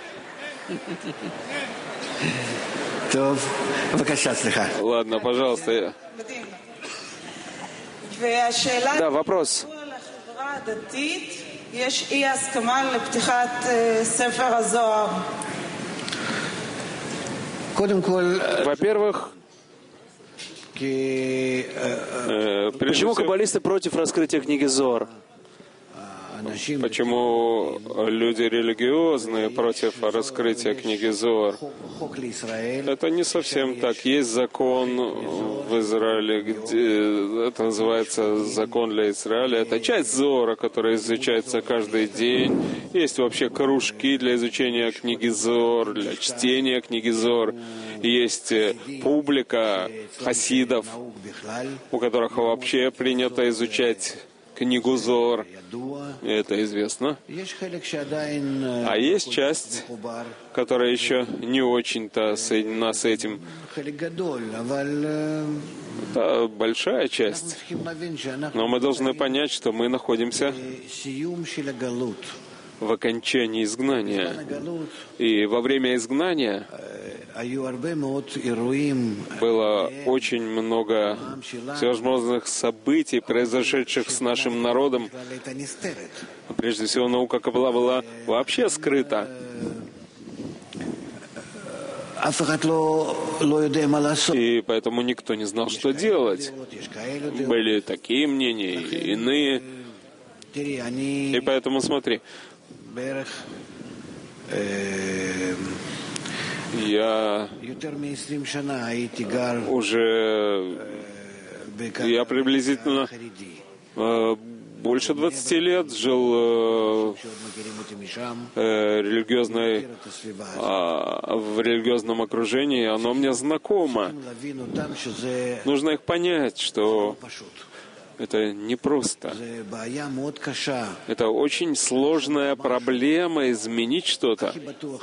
Ладно, пожалуйста. Да, вопрос. Во-первых, почему каббалисты против раскрытия книги Зоар? Почему люди религиозные против раскрытия книги Зоар? Это не совсем так. Есть закон в Израиле, где это называется закон для Израиля. Это часть Зоара, которая изучается каждый день. Есть вообще кружки для изучения книги Зоар, для чтения книги Зоар. Есть публика хасидов, у которых вообще принято изучать книгу Зоар. Это известно. А есть часть, которая еще не очень-то соединена с этим. Это большая часть. Но мы должны понять, что мы находимся в окончании изгнания. И во время изгнания было очень много всевозможных событий, произошедших с нашим народом. Прежде всего, наука Каббала была вообще скрыта. И поэтому никто не знал, что делать. Были такие мнения, иные. И поэтому смотри. Я приблизительно больше 20 лет жил в религиозном окружении, оно мне знакомо. Нужно их понять, что это непросто. Это очень сложная проблема изменить что-то.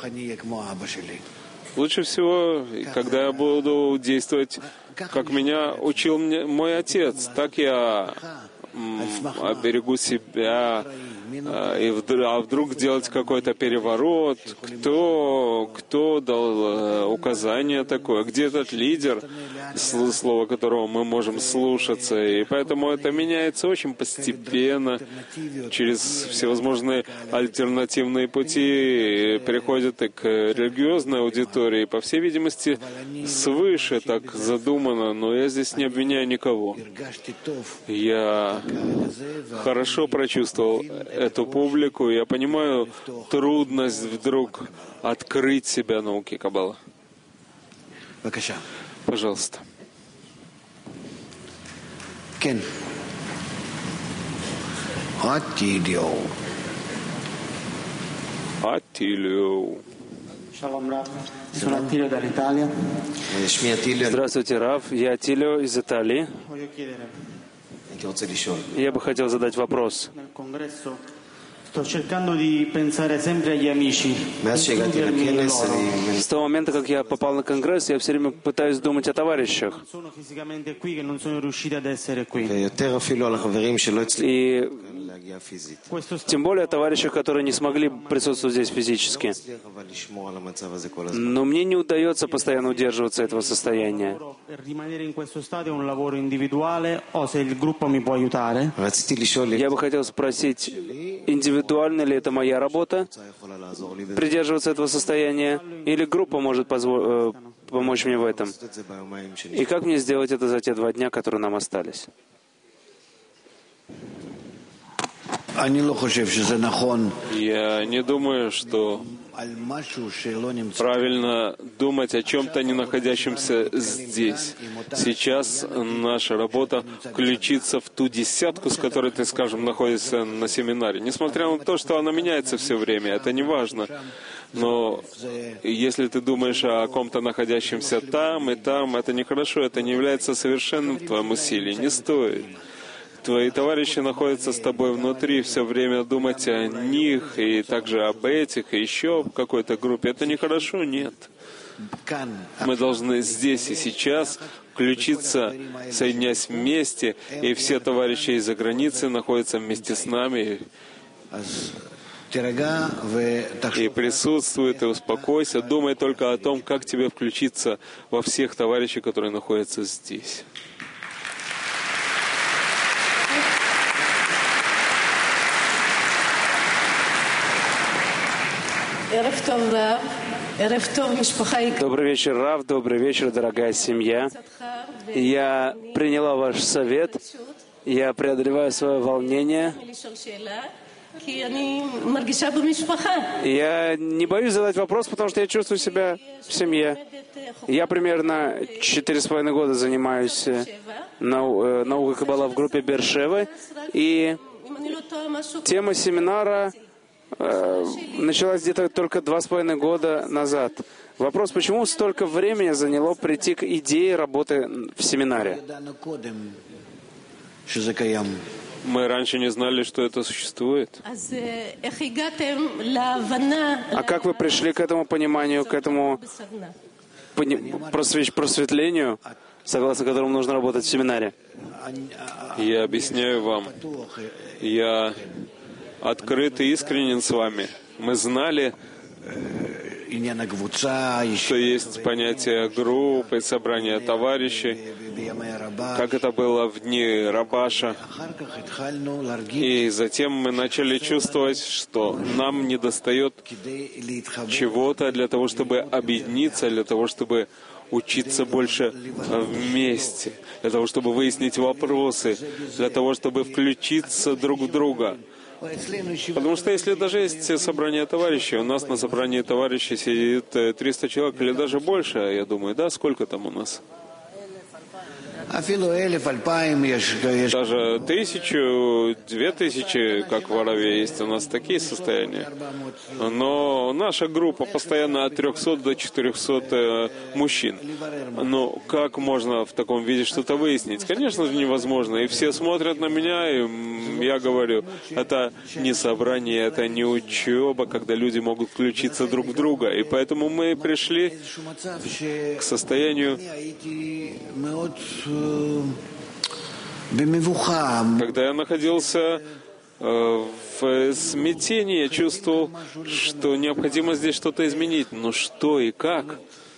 Лучше всего, когда я буду действовать, как меня учил мой отец, так я оберегу себя, а вдруг делать какой-то переворот, кто дал указание такое, где этот лидер, слово которого мы можем слушаться, и поэтому это меняется очень постепенно, через всевозможные альтернативные пути, переходит и к религиозной аудитории, по всей видимости, свыше так задумано, но я здесь не обвиняю никого. Я хорошо прочувствовал эту публику, я понимаю трудность вдруг открыть себя науке Каббала. Пожалуйста. Кен. Атилио. Здравствуйте, Рав. Я Атилио из Италии. Я бы хотел задать вопрос. С того момента, как я попал на конгресс, я все время пытаюсь думать о товарищах. И тем более о товарищах, которые не смогли присутствовать здесь физически. Но мне не удается постоянно удерживаться этого состояния. Я бы хотел спросить, индивидуально ли это моя работа, придерживаться этого состояния, или группа может помочь мне в этом? И как мне сделать это за те 2 дня, которые нам остались? Я не думаю, что правильно думать о чем-то, не находящемся здесь. Сейчас наша работа включиться в ту десятку, с которой ты, скажем, находишься на семинаре. Несмотря на то, что она меняется все время, это не важно. Но если ты думаешь о ком-то, находящемся там и там, это нехорошо, это не является совершенным в твоем усилии. Не стоит. Твои товарищи находятся с тобой внутри, все время думать о них, и также об этих, и еще в какой-то группе. Это нехорошо? Нет. Мы должны здесь и сейчас включиться, соединяясь вместе, и все товарищи из-за границы находятся вместе с нами, и присутствуют, и успокойся. Думай только о том, как тебе включиться во всех товарищей, которые находятся здесь. Добрый вечер, Рав, добрый вечер, дорогая семья. Я приняла ваш совет, я преодолеваю свое волнение. Я не боюсь задать вопрос, потому что я чувствую себя в семье. Я примерно 4,5 года занимаюсь наукой Каббала в группе Беэр-Шевы, и тема семинара началась где-то только 2,5 года назад. Вопрос, почему столько времени заняло прийти к идее работы в семинаре? Мы раньше не знали, что это существует. А как вы пришли к этому пониманию, к этому просветлению, согласно которому нужно работать в семинаре? Я объясняю вам. Я открыт и искренен с вами. Мы знали, что есть понятие группы, собрания товарищей, как это было в дни Рабаша. И затем мы начали чувствовать, что нам недостает чего-то для того, чтобы объединиться, для того, чтобы учиться больше вместе, для того, чтобы выяснить вопросы, для того, чтобы включиться друг в друга. Потому что если даже есть собрание товарищей, у нас на собрании товарищей сидит 300 человек или даже больше, я думаю, да, сколько там у нас? Даже 1000, 2000, как в Аравии, есть у нас такие состояния. Но наша группа постоянно от 300 до 400 мужчин. Но как можно в таком виде что-то выяснить? Конечно же, невозможно. И все смотрят на меня, и я говорю, это не собрание, это не учеба, когда люди могут включиться друг в друга. И поэтому мы пришли к состоянию, когда я находился в смятении, я чувствовал, что необходимо здесь что-то изменить. Но что и как?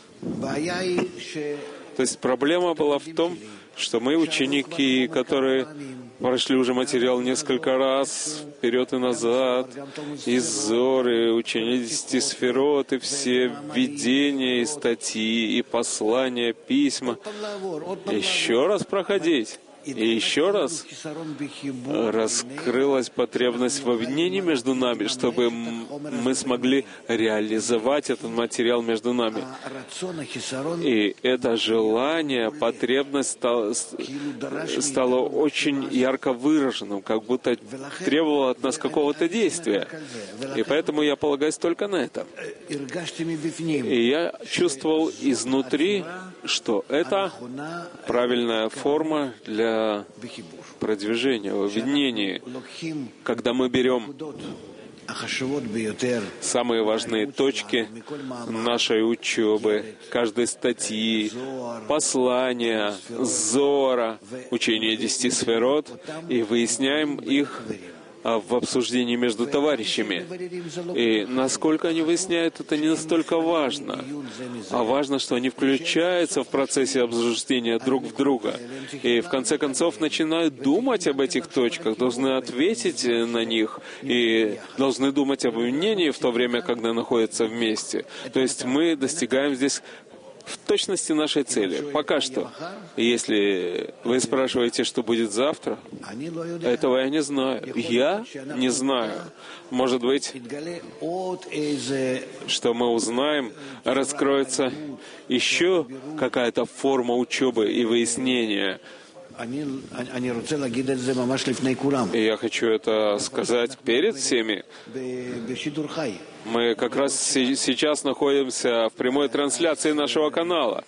То есть проблема была в том, что мы ученики, которые прошли уже материал несколько раз, вперед и назад, и Зор, и учение 10 сферот, и все видения, и статьи, и послания, письма. Еще раз проходить. И еще раз раскрылась потребность в объединении между нами, чтобы мы смогли реализовать этот материал между нами. И это желание, потребность стало очень ярко выраженным, как будто требовало от нас какого-то действия. И поэтому я полагаюсь только на это. И я чувствовал изнутри, что это правильная форма для продвижения, в объединении, когда мы берем самые важные точки нашей учебы, каждой статьи, послания, зора, учения 10 сферот, и выясняем их в обсуждении между товарищами. И насколько они выясняют, это не настолько важно. А важно, что они включаются в процессе обсуждения друг в друга. И в конце концов начинают думать об этих точках, должны ответить на них и должны думать об мнении в то время, когда находятся вместе. То есть мы достигаем здесь в точности нашей цели. Пока что. Если вы спрашиваете, что будет завтра, этого я не знаю. Я не знаю. Может быть, что мы узнаем, раскроется еще какая-то форма учебы и выяснения. И я хочу это сказать перед всеми. Мы как раз сейчас находимся в прямой трансляции нашего канала.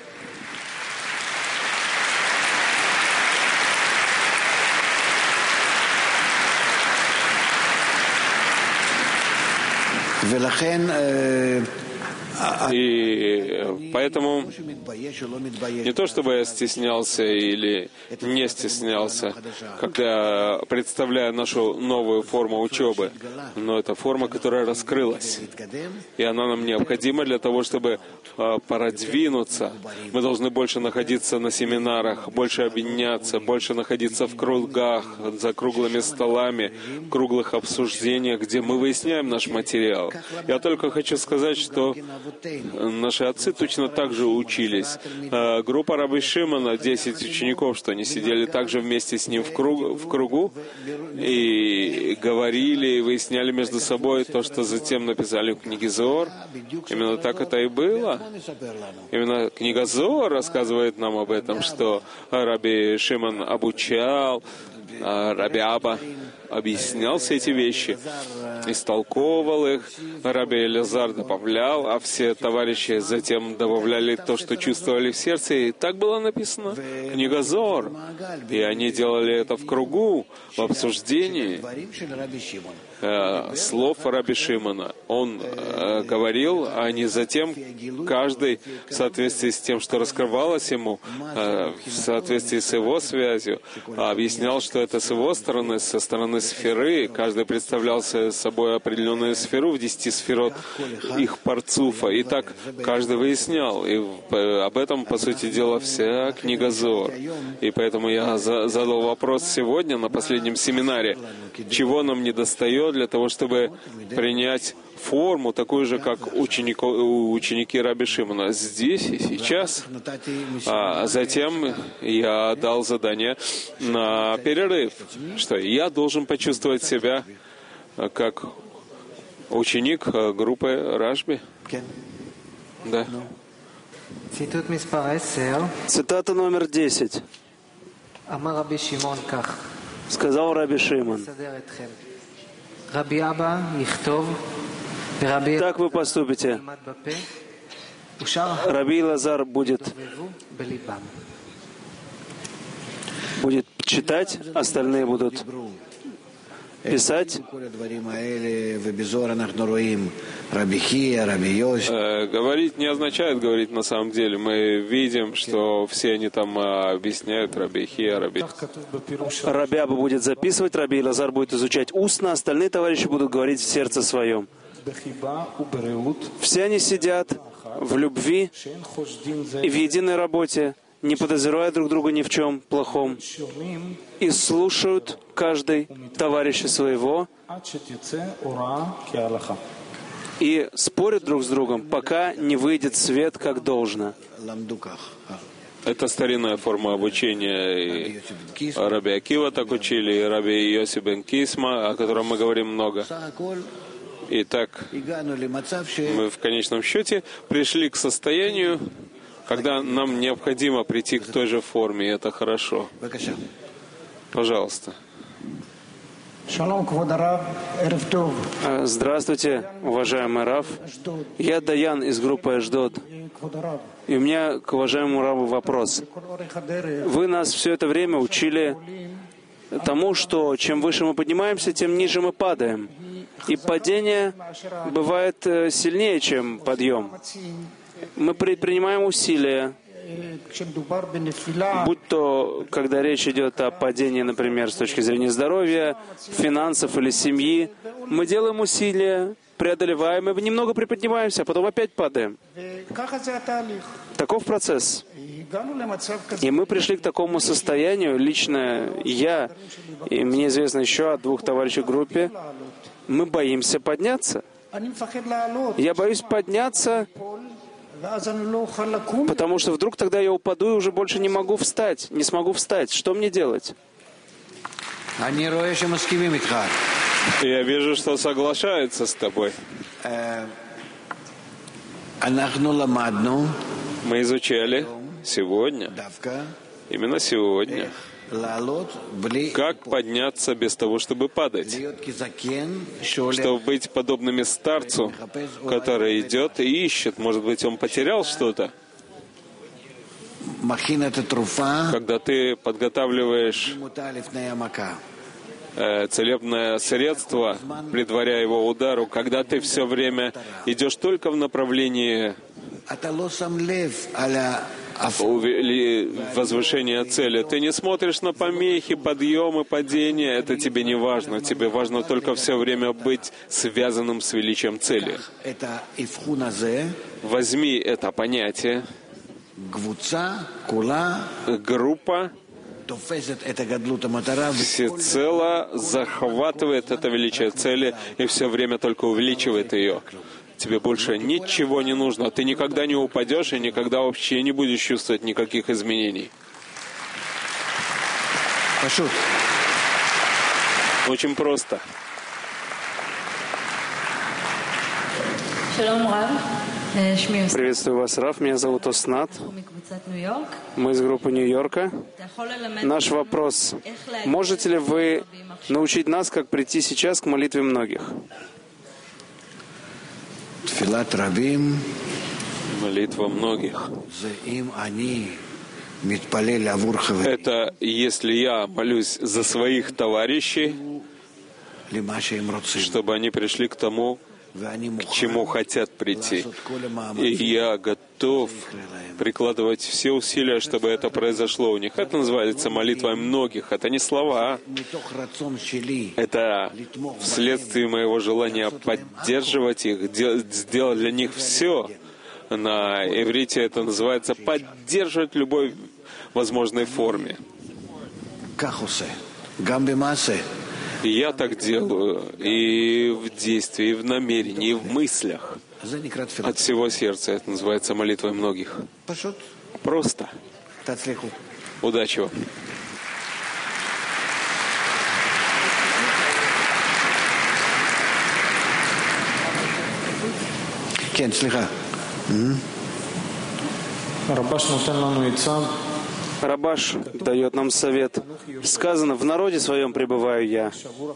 И поэтому не то, чтобы я стеснялся или не стеснялся, когда представляю нашу новую форму учебы, но это форма, которая раскрылась. И она нам необходима для того, чтобы продвинуться. Мы должны больше находиться на семинарах, больше объединяться, больше находиться в кругах, за круглыми столами, в круглых обсуждениях, где мы выясняем наш материал. Я только хочу сказать, что наши отцы точно так же учились. Группа Раби Шимона, 10 учеников, что они сидели также вместе с ним в кругу и говорили, и выясняли между собой то, что затем написали в книге Зоар. Именно так это и было. Именно книга Зоар рассказывает нам об этом, что Раби Шимон обучал, Раби Аба объяснял все эти вещи, истолковывал их, Раби Элязар добавлял, а все товарищи затем добавляли то, что чувствовали в сердце, и так было написано. Книга Зоар. И они делали это в кругу, в обсуждении слов Раби Шимона. Он говорил, а не затем каждый в соответствии с тем, что раскрывалось ему, в соответствии с его связью, объяснял, что это с его стороны, со стороны сферы. Каждый представлял собой определенную сферу в 10 сферот их парцуфа. И так каждый выяснял. И об этом, по сути дела, вся книга Зоар. И поэтому я задал вопрос сегодня на последнем семинаре, чего нам недостает для того, чтобы принять форму, такую же, как ученики Раби Шимона, здесь и сейчас. А затем я дал задание на перерыв, что я должен почувствовать себя как ученик группы Рашби. Да. Цитата номер 10. Сказал Раби Шимон: так вы поступите. Раби Элазар будет читать, остальные будут писать. Говорить не означает говорить на самом деле. Мы видим, что все они там объясняют Раби Хия, Раби. Раби Аба будет записывать, Раби Элазар будет изучать устно, остальные товарищи будут говорить в сердце своем. Все они сидят в любви и в единой работе, не подозревая друг друга ни в чем плохом, и слушают каждый товарища своего и спорят друг с другом, пока не выйдет свет как должно. Это старинная форма обучения. И Раби Акива так учили, и Раби Йоси бен Кисма, о котором мы говорим много. Итак, мы в конечном счете пришли к состоянию, когда нам необходимо прийти к той же форме, и это хорошо. Пожалуйста. Здравствуйте, уважаемый Рав. Я Даян из группы Ашдод. И у меня к уважаемому Раву вопрос. Вы нас все это время учили тому, что чем выше мы поднимаемся, тем ниже мы падаем. И падение бывает сильнее, чем подъем. Мы предпринимаем усилия, будь то, когда речь идет о падении, например, с точки зрения здоровья, финансов или семьи, мы делаем усилия, преодолеваем и немного приподнимаемся, а потом опять падаем. Таков процесс. И мы пришли к такому состоянию, лично я, и мне известно еще от 2 товарищей в группе, мы боимся подняться. Я боюсь подняться, потому что вдруг тогда я упаду и уже больше не могу встать, не смогу встать. Что мне делать? Я вижу, что соглашаются с тобой. Мы изучали сегодня, именно сегодня, как подняться без того, чтобы падать, чтобы быть подобными старцу, который идет и ищет. Может быть, он потерял что-то. Когда ты подготавливаешь целебное средство, предваряя его удару, когда ты все время идешь только в направлении возвышения цели. Ты не смотришь на помехи, подъемы, падения. Это тебе не важно. Тебе важно только все время быть связанным с величием цели. Возьми это понятие. Группа всецело захватывает это величие цели и все время только увеличивает ее. Тебе больше ничего не нужно. Ты никогда не упадешь и никогда вообще не будешь чувствовать никаких изменений. Очень просто. Приветствую вас, Рав. Меня зовут Оснат. Мы из группы Нью-Йорка. Наш вопрос. Можете ли вы научить нас, как прийти сейчас к молитве многих? Молитва многих. Это если я молюсь за своих товарищей, чтобы они пришли к тому, к чему хотят прийти. И я готов прикладывать все усилия, чтобы это произошло у них. Это называется молитвой многих. Это не слова. Это вследствие моего желания поддерживать их, сделать для них все. На иврите это называется поддерживать в любой возможной форме. И я так делаю и в действии, и в намерении, и в мыслях. От всего сердца. Это называется молитвой многих. Просто. Удачи вам. Рабаш дает нам совет. Сказано, в народе своем пребываю я.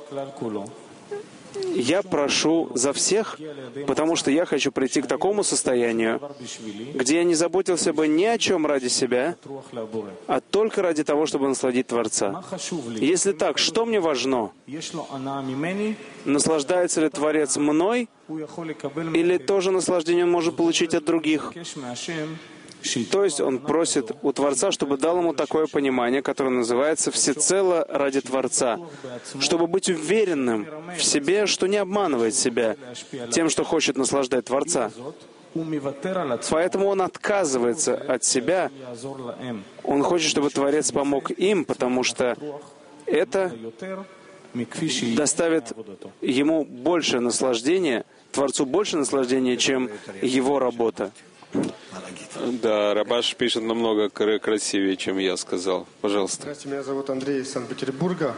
Я прошу за всех, потому что я хочу прийти к такому состоянию, где я не заботился бы ни о чем ради себя, а только ради того, чтобы насладить Творца. Если так, что мне важно? Наслаждается ли Творец мной, или тоже наслаждение он может получить от других? То есть он просит у Творца, чтобы дал ему такое понимание, которое называется «всецело ради Творца», чтобы быть уверенным в себе, что не обманывает себя тем, что хочет наслаждать Творца. Поэтому он отказывается от себя. Он хочет, чтобы Творец помог им, потому что это доставит ему больше наслаждения, Творцу больше наслаждения, чем его работа. Да, Рабаш пишет намного красивее, чем я сказал. Пожалуйста. Здравствуйте, меня зовут Андрей из Санкт-Петербурга.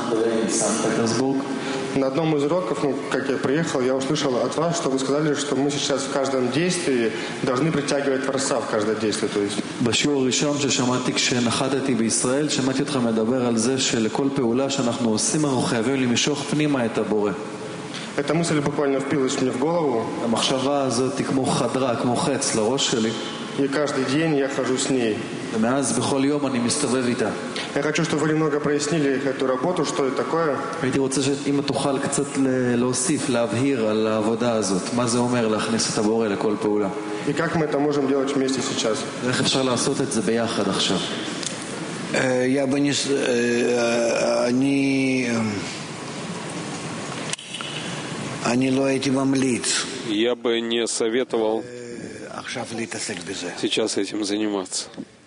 На одном из уроков, как я приехал, я услышал от вас, что вы сказали, что мы сейчас в каждом действии должны притягивать Творца в каждое действие. То есть. בשיעור הראשון ששמעתי כשנחתתי בישראל, שמעתי אותך מדבר על זה שלכל פעולה שאנחנו עושים אנחנו חייבים למשוך פנימה את הבורא. Эта мысль буквально впилась мне в голову. המחשבה הזאת היא כמו חדרה, כמו חץ לראש שלי. и каждый день я хожу с ней. Я хочу, чтобы вы немного прояснили эту работу, что это такое. הייתי רוצה שאם תוכל קצת להוסיף, להבהיר על העבודה הזאת, מה זה אומר להכניס את הבורא לכל פעולה. И как мы это можем делать вместе сейчас? איך אפשר לעשות את זה ביחד עכשיו? Я бы не советовал сейчас этим заниматься.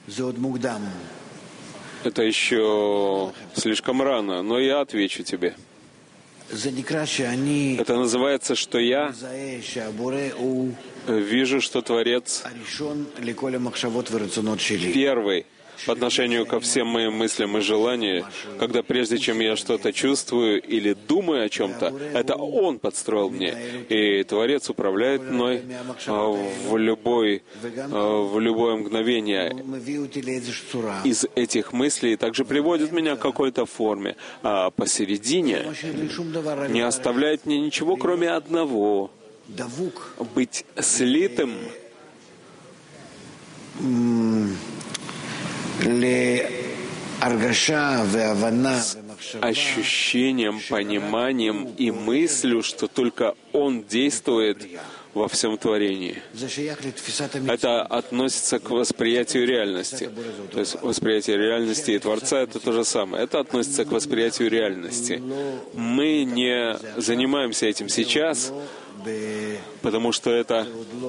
Это еще слишком рано, но я отвечу тебе. Это называется, что я вижу, что Творец первый по отношению ко всем моим мыслям и желаниям, когда прежде чем я что-то чувствую или думаю о чем-то, это Он подстроил мне. И Творец управляет мной в любое мгновение из этих мыслей, также приводит меня к какой-то форме. А посередине не оставляет мне ничего, кроме одного — быть слитым с ощущением, пониманием и мыслью, что только Он действует во всем творении. Это относится к восприятию реальности. То есть восприятие реальности и Творца — это то же самое. Это относится к восприятию реальности. Мы не занимаемся этим сейчас, потому что это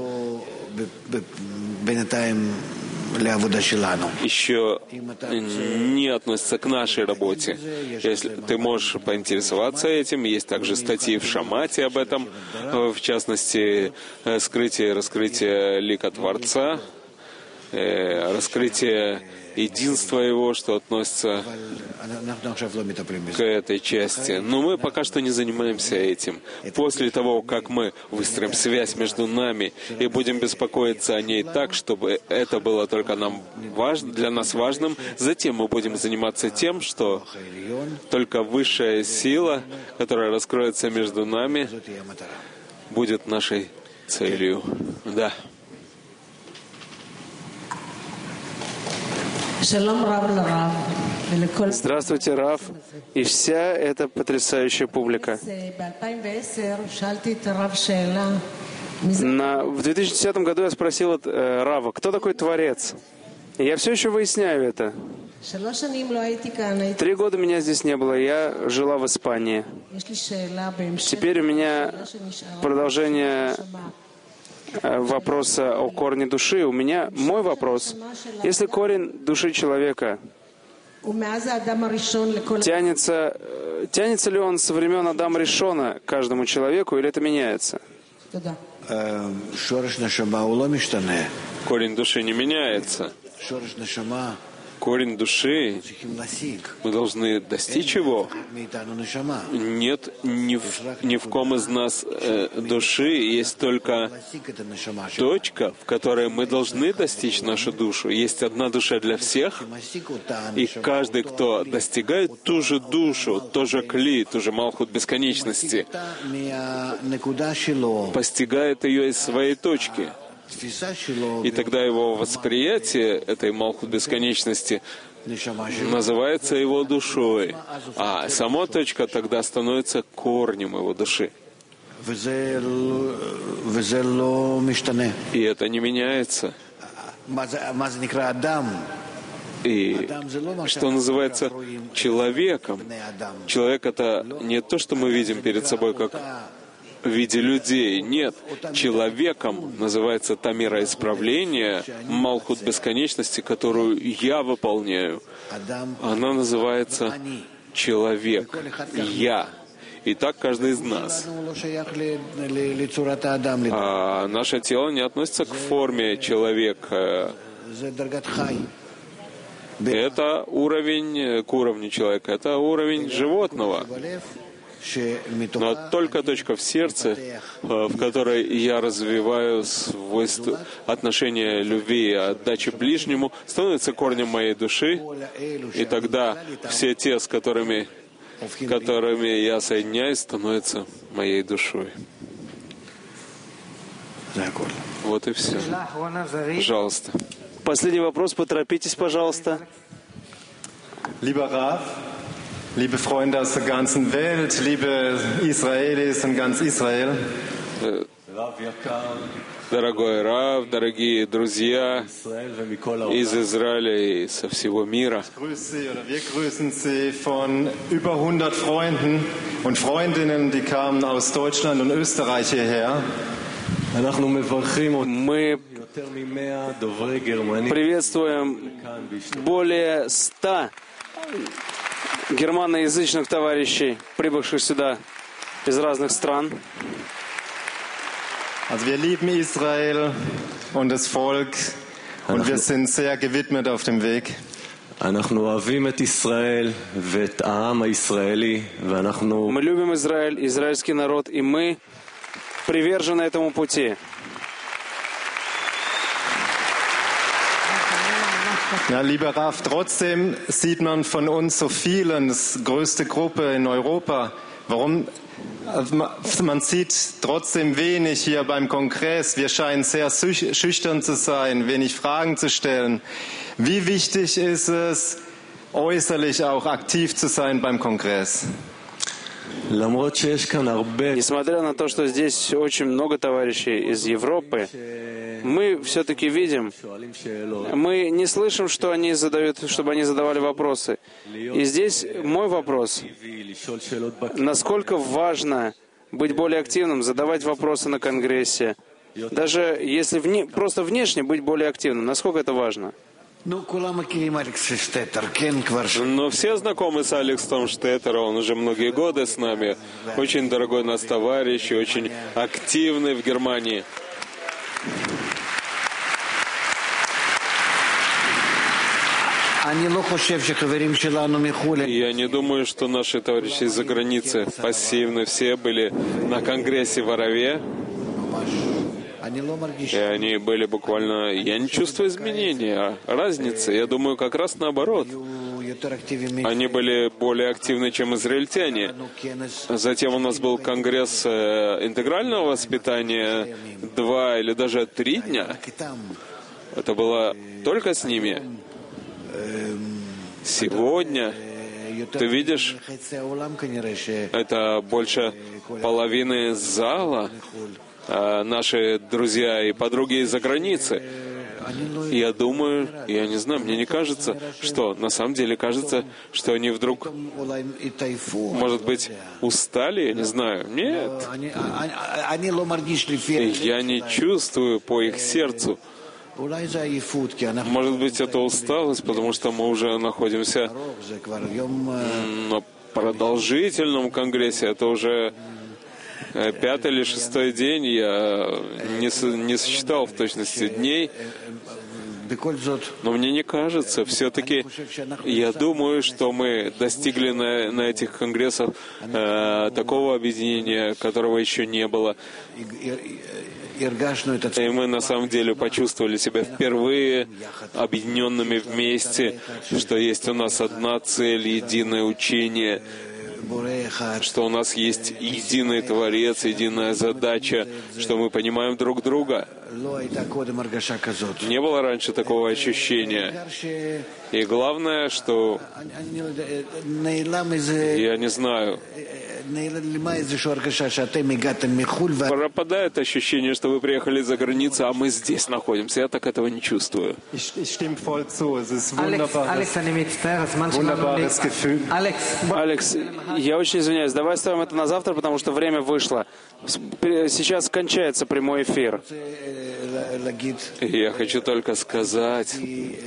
еще не относится к нашей работе. Если ты можешь поинтересоваться этим, есть также статьи в Шамате об этом, в частности, скрытие и раскрытие лика Творца, раскрытие единства Его, что относится к этой части. Но мы пока что не занимаемся этим. После того, как мы выстроим связь между нами и будем беспокоиться о ней так, чтобы это было только для нас важным, затем мы будем заниматься тем, что только высшая сила, которая раскроется между нами, будет нашей целью. Да. Здравствуйте, Рав, и вся эта потрясающая публика. В 2010 году я спросил Рава, кто такой Творец? И я все еще выясняю это. 3 года меня здесь не было, я жила в Испании. Теперь у меня продолжение вопроса о корне души. Мой вопрос: если корень души человека тянется ли он со времен Адама Ришона к каждому человеку, или это меняется? Корень души не меняется. Корень души, мы должны достичь его. Нет ни в ком из нас души, есть только точка, в которой мы должны достичь нашу душу. Есть одна душа для всех, и каждый, кто достигает ту же душу, ту же кли, ту же малхут бесконечности, постигает ее из своей точки. И тогда его восприятие этой малхут бесконечности называется его душой, а сама точка тогда становится корнем его души. И это не меняется. И что называется человеком? Человек — это не то, что мы видим перед собой как в виде людей. Нет. Человеком называется та мера исправления, малхут бесконечности, которую я выполняю. Она называется человек. Я. И так каждый из нас. А наше тело не относится к форме человека. Это уровень к уровню человека. Это уровень животного. Но только точка в сердце, в которой я развиваю свойства отношения любви и отдачи ближнему, становится корнем моей души, и тогда все те, с которыми я соединяюсь, становятся моей душой. Вот и все. Пожалуйста. Последний вопрос, поторопитесь, пожалуйста. Lieber Rav, liebe Freunde aus der ganzen Welt, liebe Israelis in ganz Israel. Дорогой Рав, дорогие друзья из Израиля и со всего мира. Wir grüßen Sie von über 100 Freunden und Freundinnen, die kamen aus Deutschland und Österreich hierher. Мы приветствуем более 100 германоязычных товарищей, прибывших сюда из разных стран. Also wir lieben Israel und das Volk und wir sind sehr gewidmet auf dem Weg. Мы любим Израиль, израильский народ, и мы привержены этому пути. Ja, lieber Rav, trotzdem sieht man von uns so vielen, das größte Gruppe in Europa. Warum? Man sieht trotzdem wenig hier beim Kongress. Wir scheinen sehr schüchtern zu sein, wenig Fragen zu stellen. Wie wichtig ist es, äußerlich auch aktiv zu sein beim Kongress? Несмотря на то, что здесь очень много товарищей из Европы, мы все-таки видим, мы не слышим, что они задают, чтобы они задавали вопросы. И здесь мой вопрос: насколько важно быть более активным, задавать вопросы на Конгрессе, даже если просто внешне быть более активным, насколько это важно? Но все знакомы с Алексом Штеттером, он уже многие годы с нами. Очень дорогой нас товарищ, очень активный в Германии. Я не думаю, что наши товарищи из-за границы пассивны. Все были на Конгрессе в Араве. И они были буквально... Я не чувствую изменения, разницы. Я думаю, как раз наоборот. Они были более активны, чем израильтяне. Затем у нас был конгресс интегрального воспитания 2 или даже 3 дня. Это было только с ними. Сегодня, ты видишь, это больше половины зала. Наши друзья и подруги из-за границы. Я думаю, я не знаю, мне не кажется, что, на самом деле кажется, что они вдруг, может быть, устали, я не знаю. Нет. Я не чувствую по их сердцу. Может быть, это усталость, потому что мы уже находимся на продолжительном конгрессе. Это уже 5-й или 6-й день, я не сосчитал в точности дней, но мне не кажется, все-таки я думаю, что мы достигли на этих конгрессах такого объединения, которого еще не было. И мы на самом деле почувствовали себя впервые объединенными вместе, что есть у нас одна цель, единое учение, что у нас есть единый Творец, единая задача, что мы понимаем друг друга. Не было раньше такого ощущения. И главное, что я не знаю, пропадает ощущение, что вы приехали за границу, а мы здесь находимся. Я так этого не чувствую. Алекс, я очень извиняюсь. Давай оставим это на завтра, потому что время вышло. Сейчас кончается прямой эфир. Я хочу только сказать...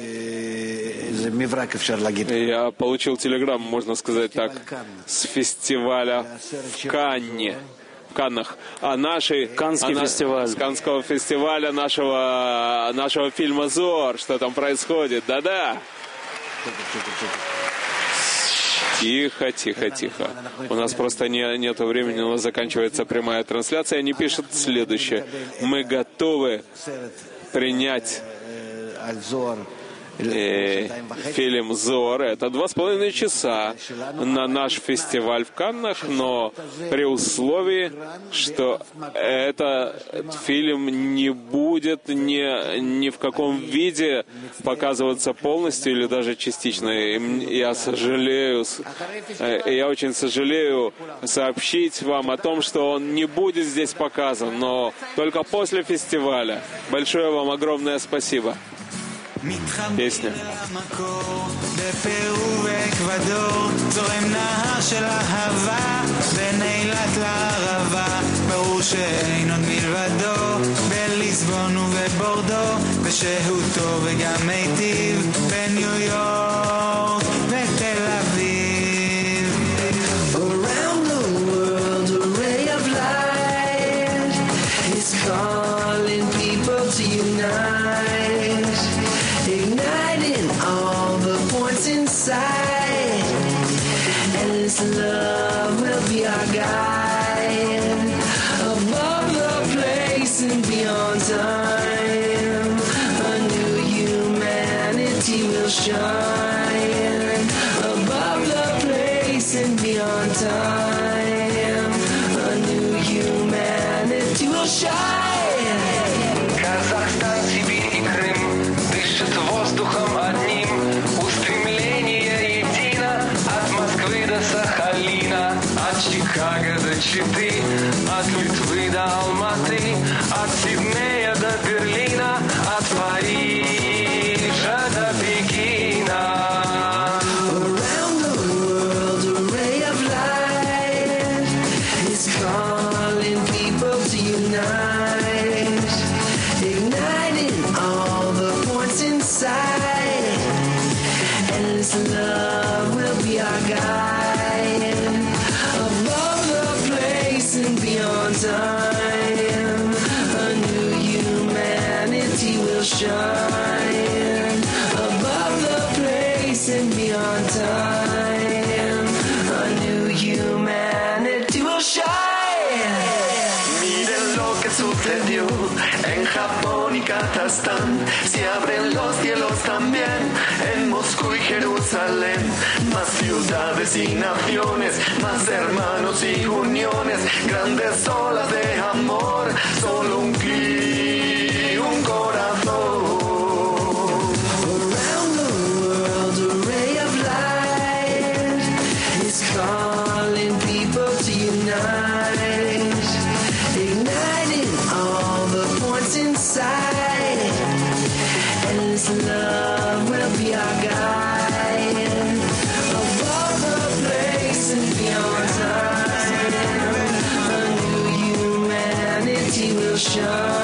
Я получил телеграмму, можно сказать так, с фестиваля в Каннах. Фестиваль. С Каннского фестиваля нашего фильма «Зор». Что там происходит? Да-да. Тихо, тихо, тихо. У нас просто нет времени, у нас заканчивается прямая трансляция. Они пишут следующее. Мы готовы принять И фильм «Зор» — это 2,5 часа на наш фестиваль в Каннах, но при условии, что этот фильм не будет ни в каком виде показываться полностью или даже частично. И я очень сожалею сообщить вам о том, что он не будет здесь показан, но только после фестиваля. Большое вам огромное спасибо. Песня. בפרו ואקוודור זורם נהר של אהבה בין אילת לערבה ברור שאין עוד מלבדו בליסבון ובבורדו בשהותו וגם מיטיב בניו יורק ותל אביב. Around the world a ray of light is calling people to unite, igniting all the points inside, and this love will be our guide, above the place and beyond time, a new humanity will shine, above the place and beyond time, a new humanity will shine. Казахстан, Сибирь и Крым дышит воздухом одним, устремление едино от Москвы до Сахалина, от Чикаго до Читы, от Литвы до Алматы, от Сиднея до Берлина, от Парижа до Пекина. Around the world a ray of light is calling people to unite, igniting all the points inside, and this love will be our guide, above the place and beyond time, a new humanity will shine, above the place and beyond time, a new humanity will shine. Miren lo que sucedió en Japón y Kazajstán, se abren los cielos también en Moscú y Jerusalén, más ciudades y naciones, más hermanos y uniones, grandes olas de amor, solo un clic, un corazón. Around the world a ray of light is calling people to unite, igniting all the points inside, and this love will be our guide, above the place and beyond time, a new humanity will shine.